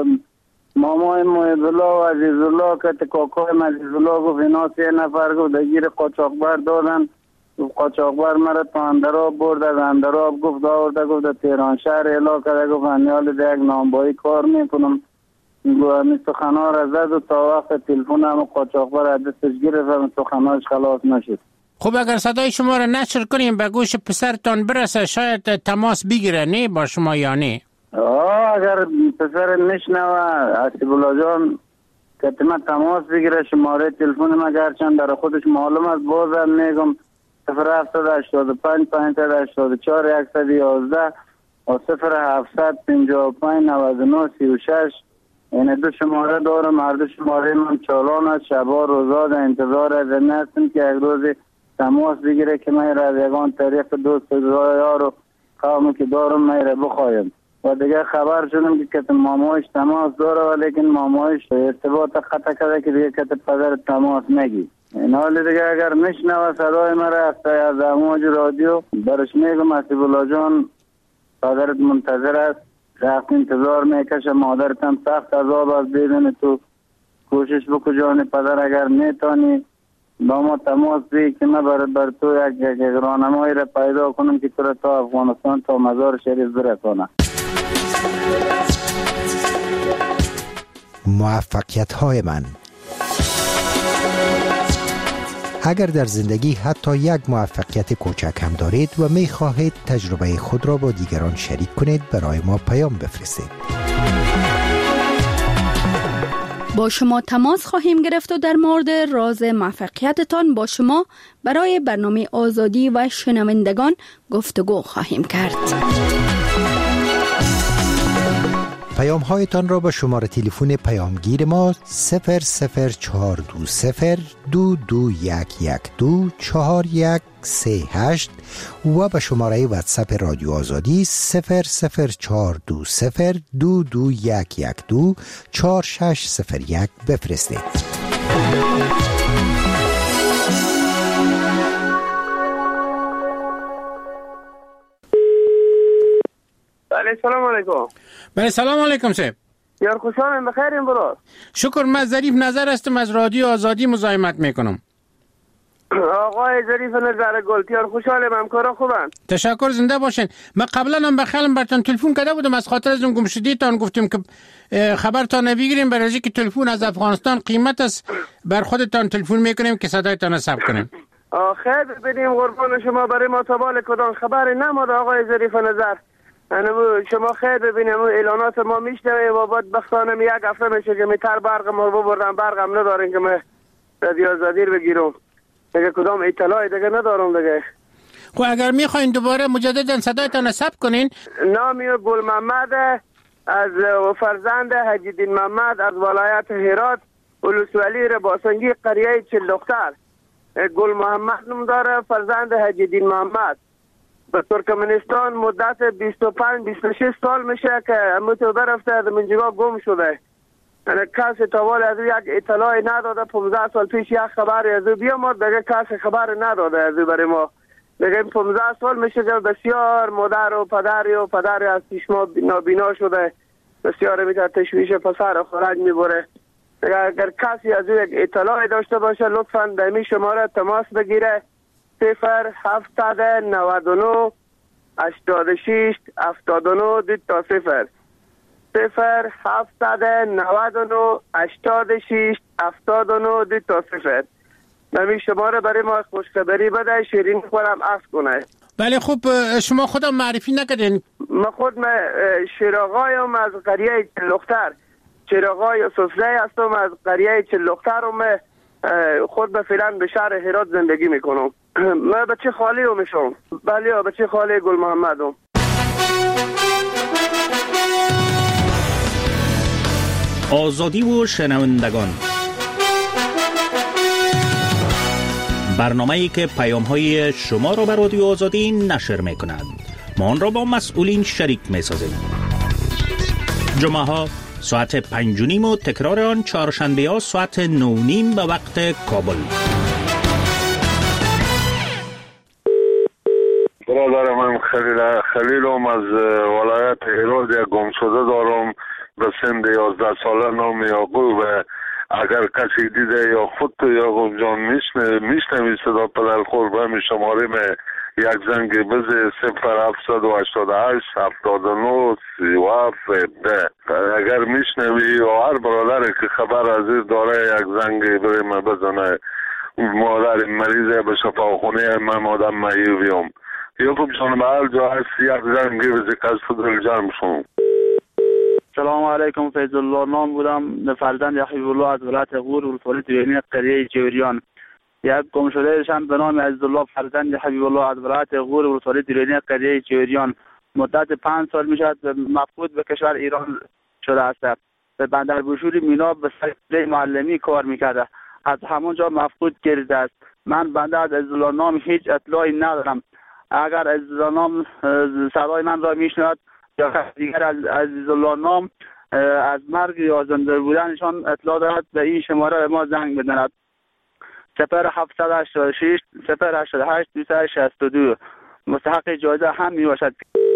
مامای محبالله و عزیزالله که کاکای عزیزالله گفت اینا سه نفر گفت دگیر قاچاقبر دادن، قاچاقبر مرا تا اندراب برد، از اندراب گفت داورده گفت تهران شهر اعلا کرده، گفت انیال ده یک نامبایی کار میکنم. این سخنها را زد و تا وقت تلفن هم قاچاقبر از دستش گرفت و سخنهاش خلاص نشد. خب اگر صدای شما را نشر کنیم به گوش پسرتان برسه شاید تماس بگیره نه با شما یا نه؟ آه اگر پسر نشنوه حسیب الله جان که من تماس بگیره شماره تلفن ما گرچند در خودش معلوم است، بازم میگم صفر هفتصد هشتاد و پنج پانصد هشتاد و چهار صد و یازده و صفر هفتصد پنجاه و پنج نود و نه سی و شش. این دو شماره دارم، هر دو شماره من چالان است، شبا روزا در انتظار از این هستم که یک روز تماس بگیره که من را از یگان طریق دوست یار و قومی که دارم من را بخوایم. و دیگه خبر شدم که کت مامایش تماس داره ولیکن مامایش ارتباط قطع کرده که دیگه کت پدر تماس نگی. این حال دیگه اگر نشنوه صدای مرا از امواج رادیو برش میگم حسیب الله جان پدرت منتظر است، رفت انتظار میکشه، مادرت هم سخت عذاب است، بدون تو کوشش بکو جان پدر اگر میتونی با ما تماس بگیر که من بر, بر تو یک, یک راهنمایی را پیدا کنم که تو را تا افغانستان تا مزار شریف برسانم. موفقیت های من. اگر در زندگی حتی یک موفقیت کوچک هم دارید و می خواهید تجربه خود را با دیگران شریک کنید، برای ما پیام بفرستید. با شما تماس خواهیم گرفت و در مورد راز موفقیتتان با شما برای برنامه آزادی و شنوندگان گفتگو خواهیم کرد. پیام هایتان را به شماره تلفن پیامگیر ما صفر صفر چهار دو صفر دو دو یک یک دو چهار یک سه هشت و به شماره واتساپ رادیو آزادی صفر صفر چهار دو صفر دو دو یک یک دو چهار شش صفر یک بفرستید. بله سلام علیکم. بله سلام علیکم صاحب. یار خوشحالم بخیریم برو. شکر، من ظریف نظر هستم از رادیو آزادی مزاحمت میکنم. آقای ظریف نظر گلتیار خوشحالم، همکارا خوبن. تشکر، زنده باشین. من قبلا هم بخیرم براتون تلفن کرده بودم، از خاطر از اون گمشدگیتان گفتیم که خبرتان بگیریم، برای اینکه تلفن از افغانستان قیمت است، بر خودتان تلفن میکنیم که صدایتان ثبت کنیم. خیر ببینیم قربان شما، برای ما تبال کدام خبری نماده آقای ظریف نظر. شما خیر ببینیم اعلانات ما میشنویم و بعد بختانم یک هفته میشه که میتر برق ما ببردم، برقم نداریم که من رادیو زدیر بگیرم دیگه، کدام اطلاعی دیگه ندارم دیگه. خب اگر میخواین دوباره مجددا صدایتان ثبت کنین. نامی گل محمد از فرزند حاجی دین محمد از ولایت هرات، ولسوالی رباسنگی، قریه چلختر. گل محمد نام داره، فرزند حاجی دین محمد. به ترکمنستان مدت بیست و پنج بیست و شش سال میشه که متوبه رفته از منجگاه گم شده. یعنی کسی تاوال از یک اطلاعی نداده. پانزده سال پیش یک خبری از او بیامد دیگه کسی خبر نداده از او برای ما. دیگه پانزده سال میشه که بسیار مادر و پدری و پدری از چشما نابینا شده، بسیار میتر تشویش پسر خورج میبره. اگر کسی از او یک اطلاعی داشته باشه لطفاً به می شماره تماس بگیره. صفر هفتصد و نود و نه هشتاد و شش هفتاد و نه دو تا صفر صفر هفتصد و نود و نه هشتاد و شش هفتاد و نه دو تا صفر. نمی شماره برای ما خوشخبری بده، شیرین خورم عفو کنه. بله خوب، شما خودم معرفی نکردین. ما خود من شیراغایم از قریه چلختر، شیراغای سفره هستم از قریه چلختر و من خود به فعلا به شهر هرات زندگی میکنم. من بچه خالی رو میشم. بله بچه خالی گل محمدم. آزادی و شنوندگان، برنامه‌ای که پیام‌های شما را به رادیو آزادی نشر می‌کند. ما آن را با مسئولین شریک می‌سازیم. جمعه‌ها ساعت پنج و نیم و تکرار آن چهارشنبه‌ها ساعت نه و نیم به وقت کابل. برادر من خلیل خلیلم از ولایت هرات، یک گمشده دارم به سن یازده ساله، نام یعقوب. اگر کسی دیده یا خود تو یعقوب جان میشنوی صدا پدر خوربه می شماریم یک زنگ بزه صفر هفتصد و هشتاد و هشت هفتاد و نه سی و هفت ده. اگر میشنوی یا هر برادری که خبر از این داره یک زنگ بریم بزنه. مادر مریضه به شفاخونه من آدم مهیویم. یعقوب جان به هر جا هست یک زنگ بزه کس دل جرم شون. سلام علیکم، فیض الله نام بودم، فرزند حبیب الله از ولایت غور ولسوالی دیرینی قریه جوریان. یک گم شده شان به نام عزیزالله فرزند حبیب الله از ولایت غور ولسوالی دیرینی قریه جوریان مدت پنج سال میشد مفقود به کشور ایران شده است. به بندر بوشوری مینا به سر معلمی کار میکرده، از همونجا مفقود گردیده است. من بنده از عزیزالله نام هیچ اطلاعی ندارم. اگر عزیزالله نام صدای من را میشنود یا دیگر از عزیزالله نام از مرگ یا زنده بودنشان اطلاع دارد به این شماره به ما زنگ بزند. صفر هفتصد و هشتاد و شش صفر هشتاد و هشت دویست و شصت و دو. مستحق جایزه هم می باشد.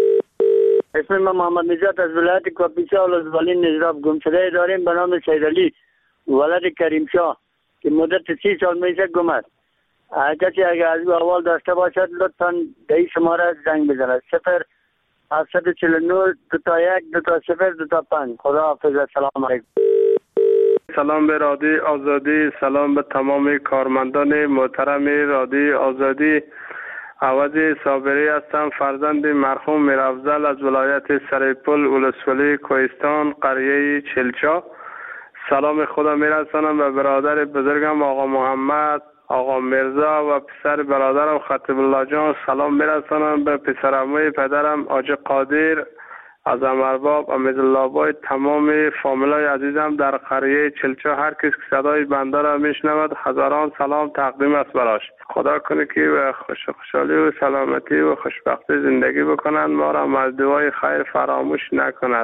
اسم من محمد نجات از ولایت کاپیسا ولسوالی نجراب. گمشده داریم به نام سیدعلی ولد کریم شاه که مدت سی سال میشه گم است. کسی اگر از او احوال داشته باشد لطفاً به این شماره زنگ بزند. صفر هفتصد و چهل و نه دو تا یک دو تا صفر دو تا پنج. خدا حافظ. سلام علیکم. سلام به رادیو آزادی، سلام به تمام کارمندان محترم رادیو آزادی. عوض صابری هستم، فرزند مرحوم میرافضل از ولایت سریپل ولسوالی کوهستان قریه چلچا. سلام خدا میرسانم به برادر بزرگم آقا محمد، آقا مرزا و پسر برادرم خطیب الله جان. سلام میرسانم به پسرعموی پدرم آج قادر از امرباب امیدالله بای، تمام فامیلای عزیزم در قریه چلچا. هر کس که صدای بنده را میشنود هزاران سلام تقدیم است براش. خدا کنه که خوش خوشحالی و سلامتی و خوشبختی زندگی بکنند، ما را از دعای خیر فراموش نکند.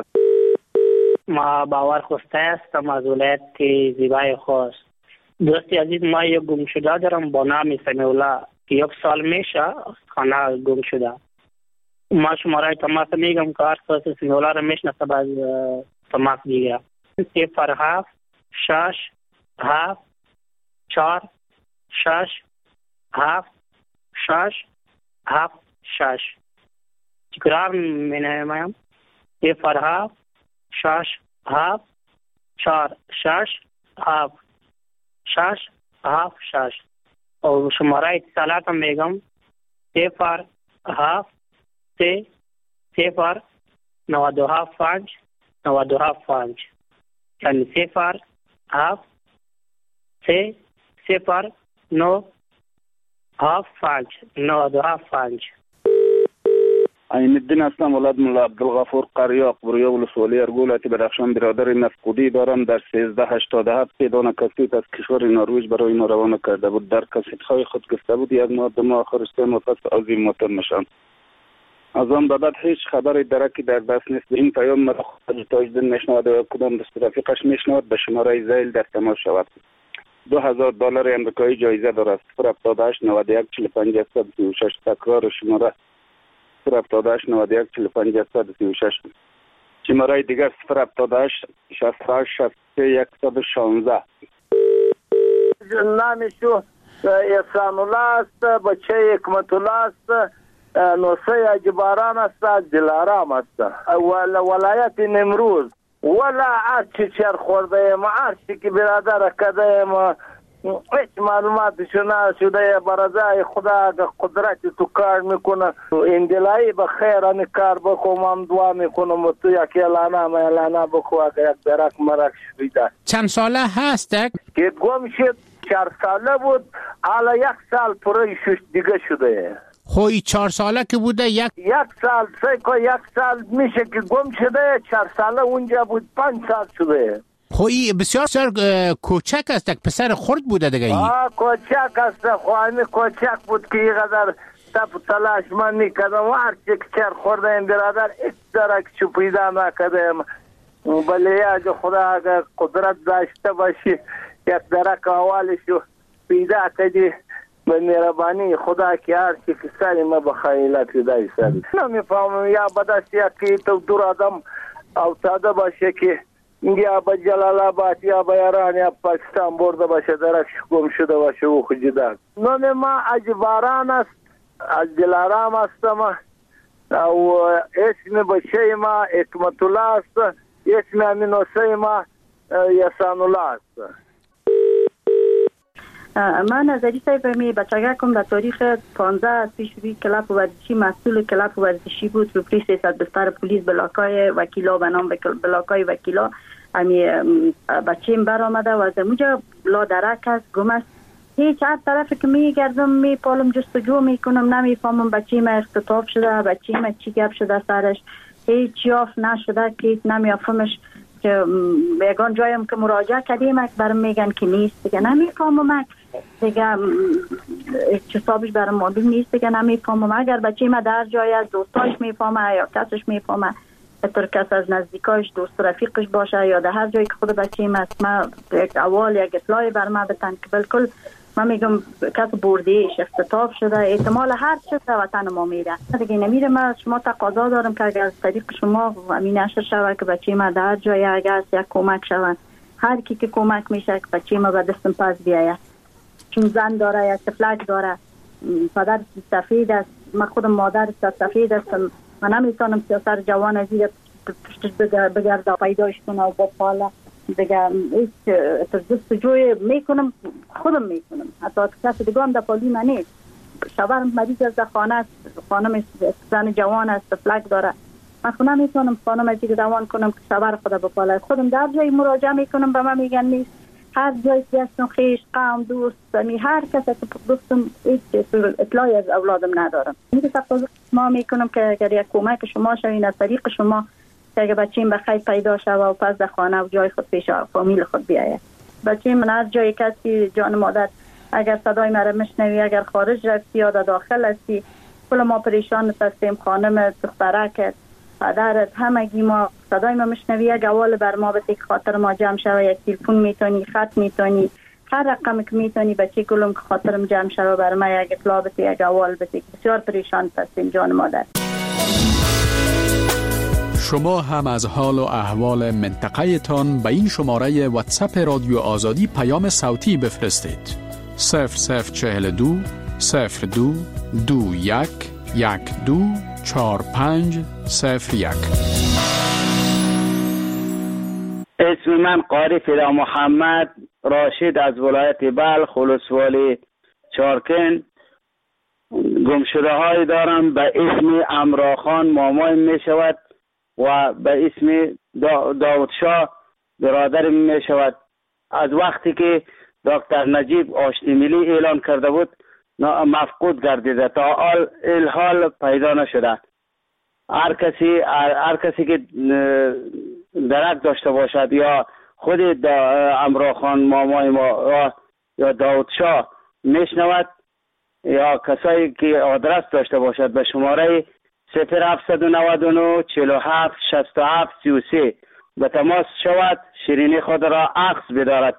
ما باور خوسته هستم از ولایت زیبای خوست. دوستی عزیز، ما یک گم شده دارم با نام سمیولا که یک سال میشه خانه گم شده. ما شماره تماس میگم که هر کس سمیولا را میشناسه باز تماس بگیره. صفر هفت شش هفت چهار شش هفت شش هفت شش. تکرار مینمایم. صفر هفت شش هفت چهار شش هفت شش هفت شش. و شماره اتصالات هم میگم صفر هفت سه صفر نود و دو هفت پنج نود و دو هفت پنج، یعنی صفر هفت سه صفر نو هفت پنج نود و دو هفت پنج. عین الدین هستم، ولد مولا عبدالغفور قریاق، برویا ولسوالی ارگولتی بدخشان. برادر نفقودی دارم. در سیزده هشتاد و هفت دانه کاسیت از کشور نروژ برای ما روانه کرده بود. در کاسیت های خود گفته بود یک ماه دو ماه آخر سه ماه پس از این موتر نشان. از آن به بعد هیچ خبری درکی در دست نیست. این پیام مرا خود تاجدین میشنود و کدام دست رفیقش میشنود به شماره زیل در تماس شود. دو هزار دلار امریکایی جایزه دارد. صفر هفتاد و هشت نود و یک چهل و پنج صد و سی و شش. تکرار شماره صفر هفتاد و هشت نود و یک چهل و پنج صد و سی و شش. شماره دیگر صفر هفتاد و هشت شصت و هشت شصت و سه صد و شانزده. نامشو احسان الله است، بچه حکمت الله است، نوسه اجباران است، از دلارام است، ولایت نمروز. ولا عرشی چر خورده ایم، عرشی که برادر کده ایم، هیچ معلوماتشو نشده. برازای خدا قدرت تو کار میکنه. این دلایی به خیر ان کار بخو، من دعا میکنم تو یکی اعلانه ما اعلانه بخو اگه یک درک مرک شویده. چند ساله هست که گم شد؟ چهار ساله بود، حالا یک سال پره شش دیگه شده. خوی چهار ساله که بوده یک یک سال سه که یک سال میشه که گم شده. چهار ساله اونجا بود، پنج سال شده. خوی بسیار بسیار کوچک است، یک پسر خرد بوده دیگه. آه کوچک است، خواهی کوچک بود که اینقدر تپ تلاش من میکردم. هرچی که چر خورده این برادر ایک درک چو پیدا نکردم. بله اگه خدا اگه قدرت داشته باشی یک درک اولشو پیدا کردی به مهربانی خدا که هر چی که سری ما بخیله پیدا سری. نمیفهمم یا بدست یکی تو دور آدم افتاده باشه که یا به جلال آباد یا به ایران یا پاکستان برده باشه، درکش گم شده باشه او خجیده. نام ما اجباران است، از دلارام هستم و اسم بچه ما حکمت الله است، اسم امینوسه ما احسان الله است. من نظری صاحب می بچگکم در تاریخ پانزده پیشروی کلاب ورزشی مسئول کلاب ورزشی بود. رو پلیس سیصد بستر پلیس بلاکای وکیلا به نام بلاکای وکیلا امی بچیم بر آمده و از اونجا لا درک است، گم است. هیچ هر طرف که می گردم می پالم جستجو می کنم، نمیفهمم بچیم اختطاف شده، بچیم چی گپ شده سرش، هیچ یافت نشده که نمیفهمش. که یگان جایم که مراجعه کردیم برام میگن که نیست دیگه، نمیفهمم دیگه حسابش برام معلوم نیست دیگه، نمیفهمم. اگر بچه ما در جای از دوستاش میفهمه یا کسش میفهمه، اطور کس از نزدیکاش دوست رفیقش باشه یا در هر جایی که خود بچه ما است، ما یک اول یک اطلاعی بر ما بتن که بالکل من میگم کس بردهش اختطاف شده، احتمال هر چیز در وطن ما میره دیگه نمیره. ما شما تقاضا دارم که اگر از طریق شما امین نشر شوه که بچه ما در جای اگر یک کمک شوند، هر کی که کمک میشه که بچه ما به دستم پاس بیاید، چون زن داره یا تفلک داره، پدر سفید است، من خودم مادر سفید هستم، من نمیتونم سیاسر جوان از این پشتش بگرده پیداش کنه و با پاله دیگه. هیچ جستجوی میکنم، خودم میکنم، حتی کسی دیگه هم در پالی من نیست. شوهرم مریض از خانه است، خانم زن جوان است، فلک داره، من خود نمیتونم خانم از دیگه دوان کنم که شوهر خدا بپاله. خودم در جایی مراجعه میکنم به من میگن نیست. هر جایی که هستم خیش قوم دوست می هر کسی که گفتم هیچ اطلاعی از اولادم ندارم. این تقاضا ما میکنم که اگر یک کمک شما شوین از طریق شما که اگر بچه‌ام بخیر پیدا شود و پس در خانه و جای خود پیش فامیل خود بیاید. بچه من هر جایی کسی جان مادر اگر صدای مرا میشنوی، اگر خارج رفتی یا داخل هستی، کل ما پریشان هستیم. خانم دخترک پدرت همگی ما صدای ما میشنوی، یک اول بر ما بده که خاطر ما جمع شوه، یک تلفن میتونی، خط میتونی، هر رقم که میتونی بچه کلم که خاطرم جمع شوه بر ما یک اطلاع بده، یک اول بده. بسیار پریشان هستیم جان مادر. شما هم از حال و احوال منطقه تان به این شماره واتساپ رادیو آزادی پیام صوتی بفرستید. صفر صفر چهل دو صفر دو دو یک یک دو چهار پنج صفر یک. اسم من قاری فدا محمد راشد از ولایت بلخ ولسوالی چارکن گمشده های دارم به اسم امراخان مامای می شود و به اسم دا داود شاه برادر می شود. از وقتی که دکتر نجیب آشتی ملی اعلان کرده بود مفقود گردیده، تا حال الحال پیدا نشده. هر کسی هر کسی که درک داشته باشد یا خود امراخان مامای ما یا داود شاه میشنود یا کسایی که آدرس داشته باشد به شماره صفر هفت نه نه چهل و هفت شصت و هفت سی و سه به تماس شود، شیرینی خود را عکس بدارد.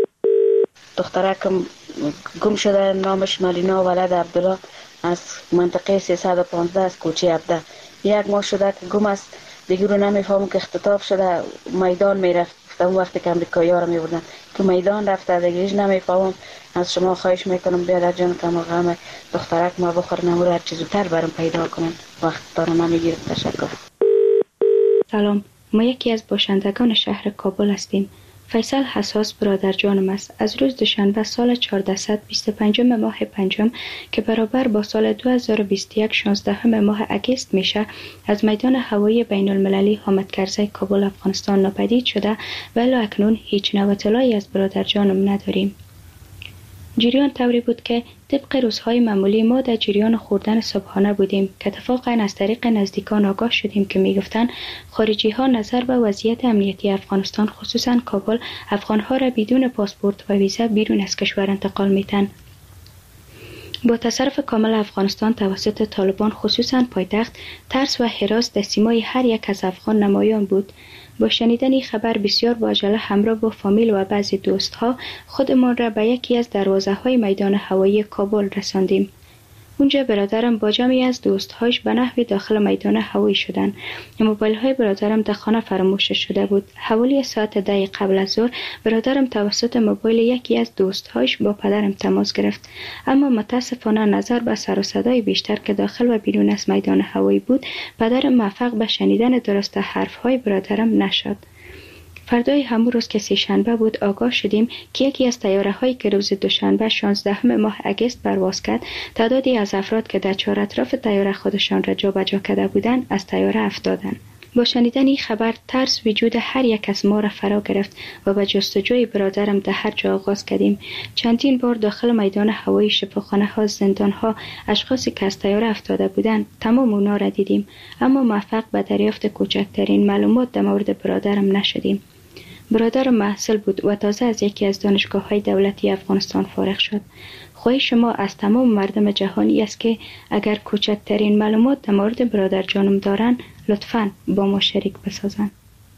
دخترکم گم شده، نامش ملینا ولد عبدالله از منطقه سیصد و پانزده از کوچه عبده. یک ماه شده که گم است، دیگه رو نمیفهمم که اختطاف شده میدان میرفت. اون وقتی که امریکایی ها رو میبردن که میدان رفته، دیگه هیچ نمیفهمم. از شما خواهش میکنم بیادر جان کم و غم دخترک ما بخورن و هر چیز زودتر برام پیدا کنن، وقت دارم نمیگیرم. تشکر. سلام، ما یکی از باشندگان شهر کابل هستیم. فیصل حساس برادر جانم است. از روز دوشنبه سال چهارصد و بیست و پنج ماه پنجم که برابر با سال دو هزار و بیست و یک شانزده ماه اگست میشه، از میدان هوایی بین المللی حامد کرزی کابل افغانستان ناپدید شده و الی اکنون هیچ نو اطلاعی از برادر جانم نداریم. جریان طوری بود که طبق روزهای معمولی ما در جریان خوردن صبحانه بودیم که اتفاقا از طریق نزدیکان آگاه شدیم که میگفتن خارجی ها نظر به وضعیت امنیتی افغانستان خصوصا کابل افغان ها را بدون پاسپورت و ویزا بیرون از کشور انتقال میتن. با تصرف کامل افغانستان توسط طالبان خصوصا پایتخت، ترس و هراس در سیمای هر یک از افغان نمایان بود. با شنیدن این خبر بسیار با عجله همراه با فامیل و بعضی دوستها خودمان را به یکی از دروازه های میدان هوایی کابل رساندیم. اونجا برادرم با جمعی از دوستهاش به نحوی داخل میدان هوایی شدن. موبایل های برادرم در خانه فراموش شده بود. حوالی ساعت ده قبل از ظهر برادرم توسط موبایل یکی از دوستهاش با پدرم تماس گرفت، اما متاسفانه نظر به سر و صدای بیشتر که داخل و بیرون از میدان هوایی بود، پدرم موفق به شنیدن درست حرف های برادرم نشد. فردای همون روز که سه شنبه بود آگاه شدیم که یکی از طیاره هایی که روز دوشنبه شانزده ماه اگست پرواز کرد، تعدادی از افراد که در چهار اطراف طیاره خودشان را جابجا کرده بودند از طیاره افتادند. با شنیدن این خبر ترس وجود هر یک از ما را فرا گرفت و به جستجوی برادرم در هر جا آغاز کردیم. چندین بار داخل میدان هوایی، شفاخانه ها، زندان ها، اشخاصی که از طیاره افتاده بودند تمام اونا را دیدیم، اما موفق به دریافت کوچکترین معلومات در مورد برادرم نشدیم. برادر محصل بود و تازه از یکی از دانشگاه‌های دولتی افغانستان فارغ شد. خواهش شما از تمام مردم جهانی است که اگر کوچکترین معلومات در مورد برادر جانم دارن لطفاً با ما شریک بسازن.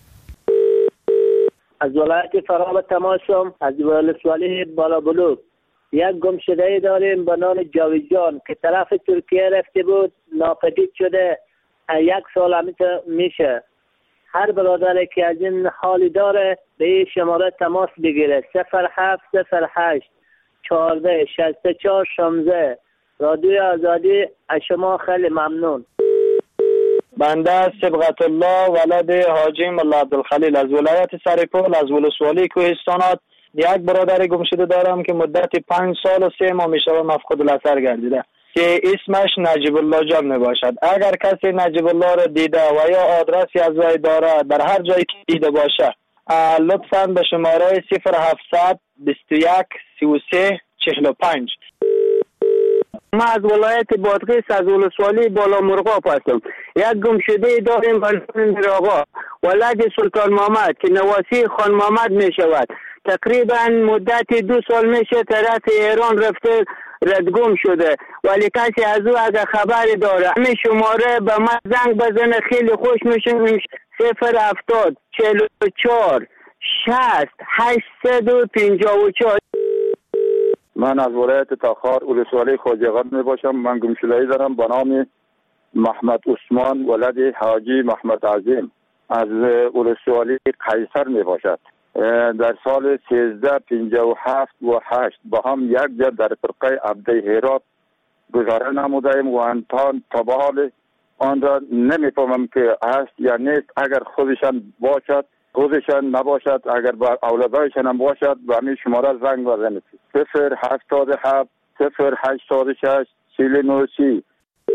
از ولایت فراب تماسم از ولسوالی بالا بلوک یک گمشده داریم به نام جاوید جان که طرف ترکیه رفته بود، ناپدید شده، یک سال همیشه میشه. هر برادر که از این حالی داره به این شماره تماس بگیره. صفر هفت صفر هشت چهارده شصت و چهار شانزده. رادیوی آزادی از شما خیلی ممنون. بنده صبغت الله ولد حاجی ملا عبدالخلیل از ولایت سرپل از ولسوالی کوهستانات یک برادر گمشده دارم که مدت پنج سال و سه ماه میشه و مفقود الاثر گردیده که اسمش نجیب الله جان می باشد. اگر کسی نجیب الله را دیده و یا آدرسی از وی داره در هر جایی که دیده باشه لطفاً به شماره صفر هفتصد بیست و یک سی و سه چهل و پنج. ما از ولایت بادغیس از ولسوالی بالا مرغاب هستم. یک گمشده داریم به نام آقا ولد سلطان محمد که نواسی خان محمد می شود. تقریبا مدت دو سال میشه طرف ایران رفته ردگم شده، ولی کسی از او اگر خبری داره همین شماره به من زنگ بزنه خیلی خوش میشه. صفر هفتاد چهل و چهار شصت هشتصد و پنجاه و چهار. من از ولایت تاخار ولسوالی خواجه‌قند می باشم. من گمشده‌ای دارم به نام محمد عثمان ولد حاجی محمد عظیم از ولسوالی قیصر می باشد. در سال سیزده پنجاه و هفت و هشت با هم یک جا در فرقه عبده هرات گذاره نمودیم و انتان تا به حال آن را نمیفهمم که هست یا نیست. اگر خودشان باشد خودشان نباشد، اگر با اولادایشان هم باشد و همین شماره زنگ بزنید. صفر هفتاد هفت صفر هشتاد و شش چهل و نه سی.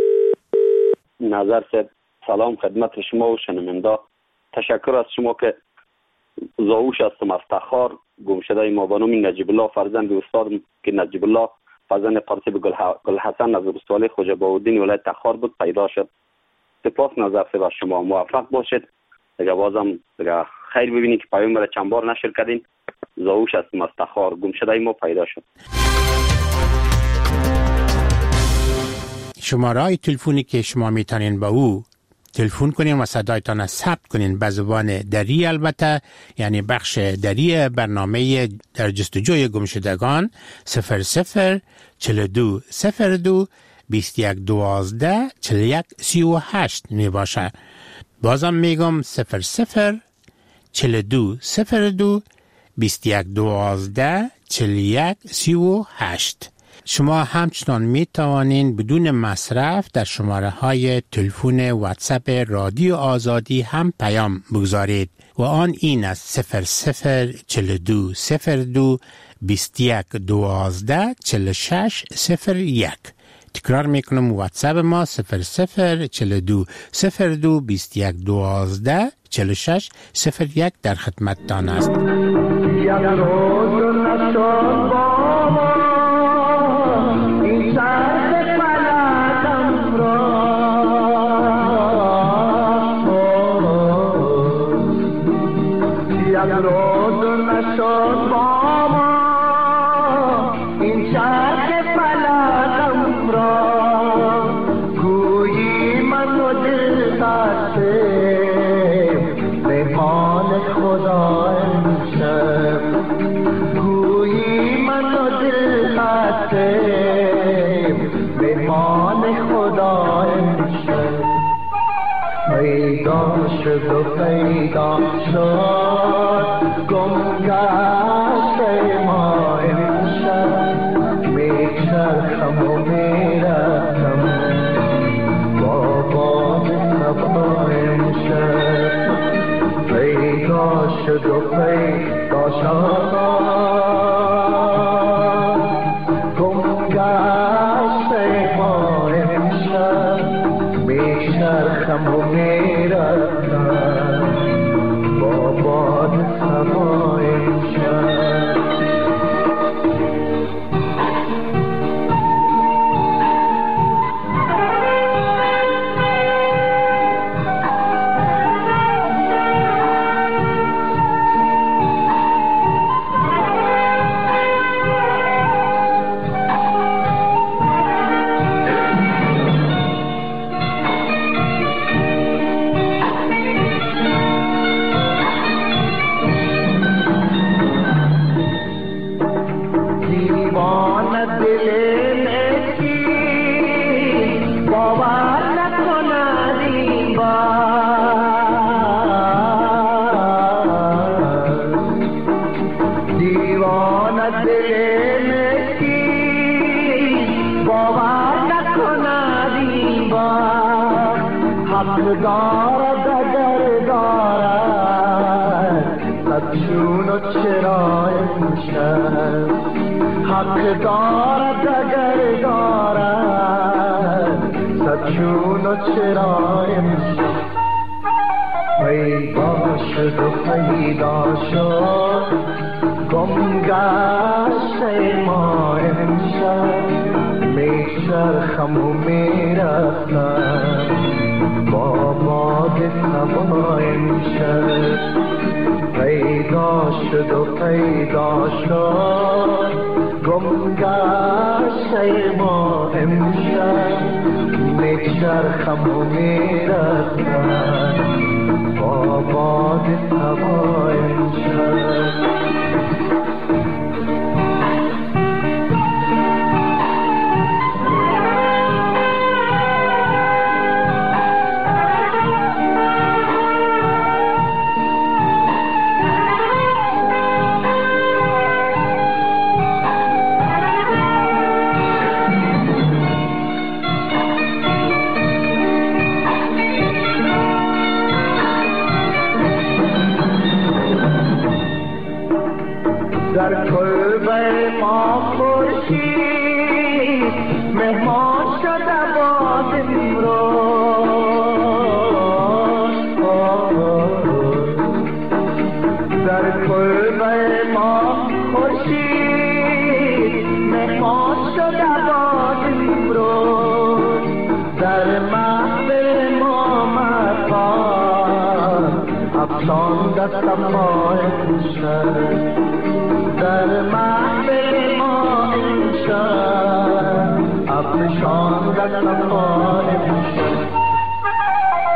نظر صاحب سلام خدمت شما و شنونده. تشکر از شما که زاوش هستم از تخار گمشده ما به نام نجیب الله فرزند استادم که نجیب الله فرزند قاسم گل حسن از ولسوالی خواجه بهاءالدین ولایت تخار بود پیدا شد. سپاس نظر صاحب از شما، موفق باشید. دیگه بازم دیگه خیر ببینید که پیام را چند بار نشر کردین. زاوش هستم از تخار گمشده ما پیدا شد. شماره های تلفنی که شما میتونین با او تلفن کنین و صدایتان ثبت کنین به زبان دری، البته یعنی بخش دری برنامه در جستجوی گمشدگان صفر صفر چهل دو صفر دو بیست یک دوازده چهل یک سی و هشت می باشه. بازم میگم صفر صفر چهل دو صفر دو بیست یک دوازده چهل یک سی و هشت. شما همچنان می توانین بدون مصرف در شماره های تلفن واتساپ رادیو آزادی هم پیام بگذارید و آن این است صفر صفر چهل دو صفر دو بیست یک دوازده چهل شش صفر یک. تکرار میکنم واتساپ ما صفر صفر چهل دو صفر دو بیست یک دوازده چهل شش صفر یک در خدمتتان است. پیدا شد و پیدا شد گم گشته ما امشب میچرخم و میرفتم با باد صبا امشب پیدا شد و پیدا شد گم گشته ما امشب میچرخم و میرفتم با باد صبا امشب. حق دارد اگر دارد صد چون و چرا امشب پیدا شد و پیدا شد گم گشته ما امشب میچرخم و میرفتم با باد صبا امشب پیدا شد و پیدا شد گم گشته ما امشب میچرخم و میرفتم با باد صبا امشب. مهمان شده باز امروز در کلبه ما خورشید مهمان شده باز امروز در محفل ما مکان افشان دستم ماه شد در محفل ما انشان افشان دستم ماه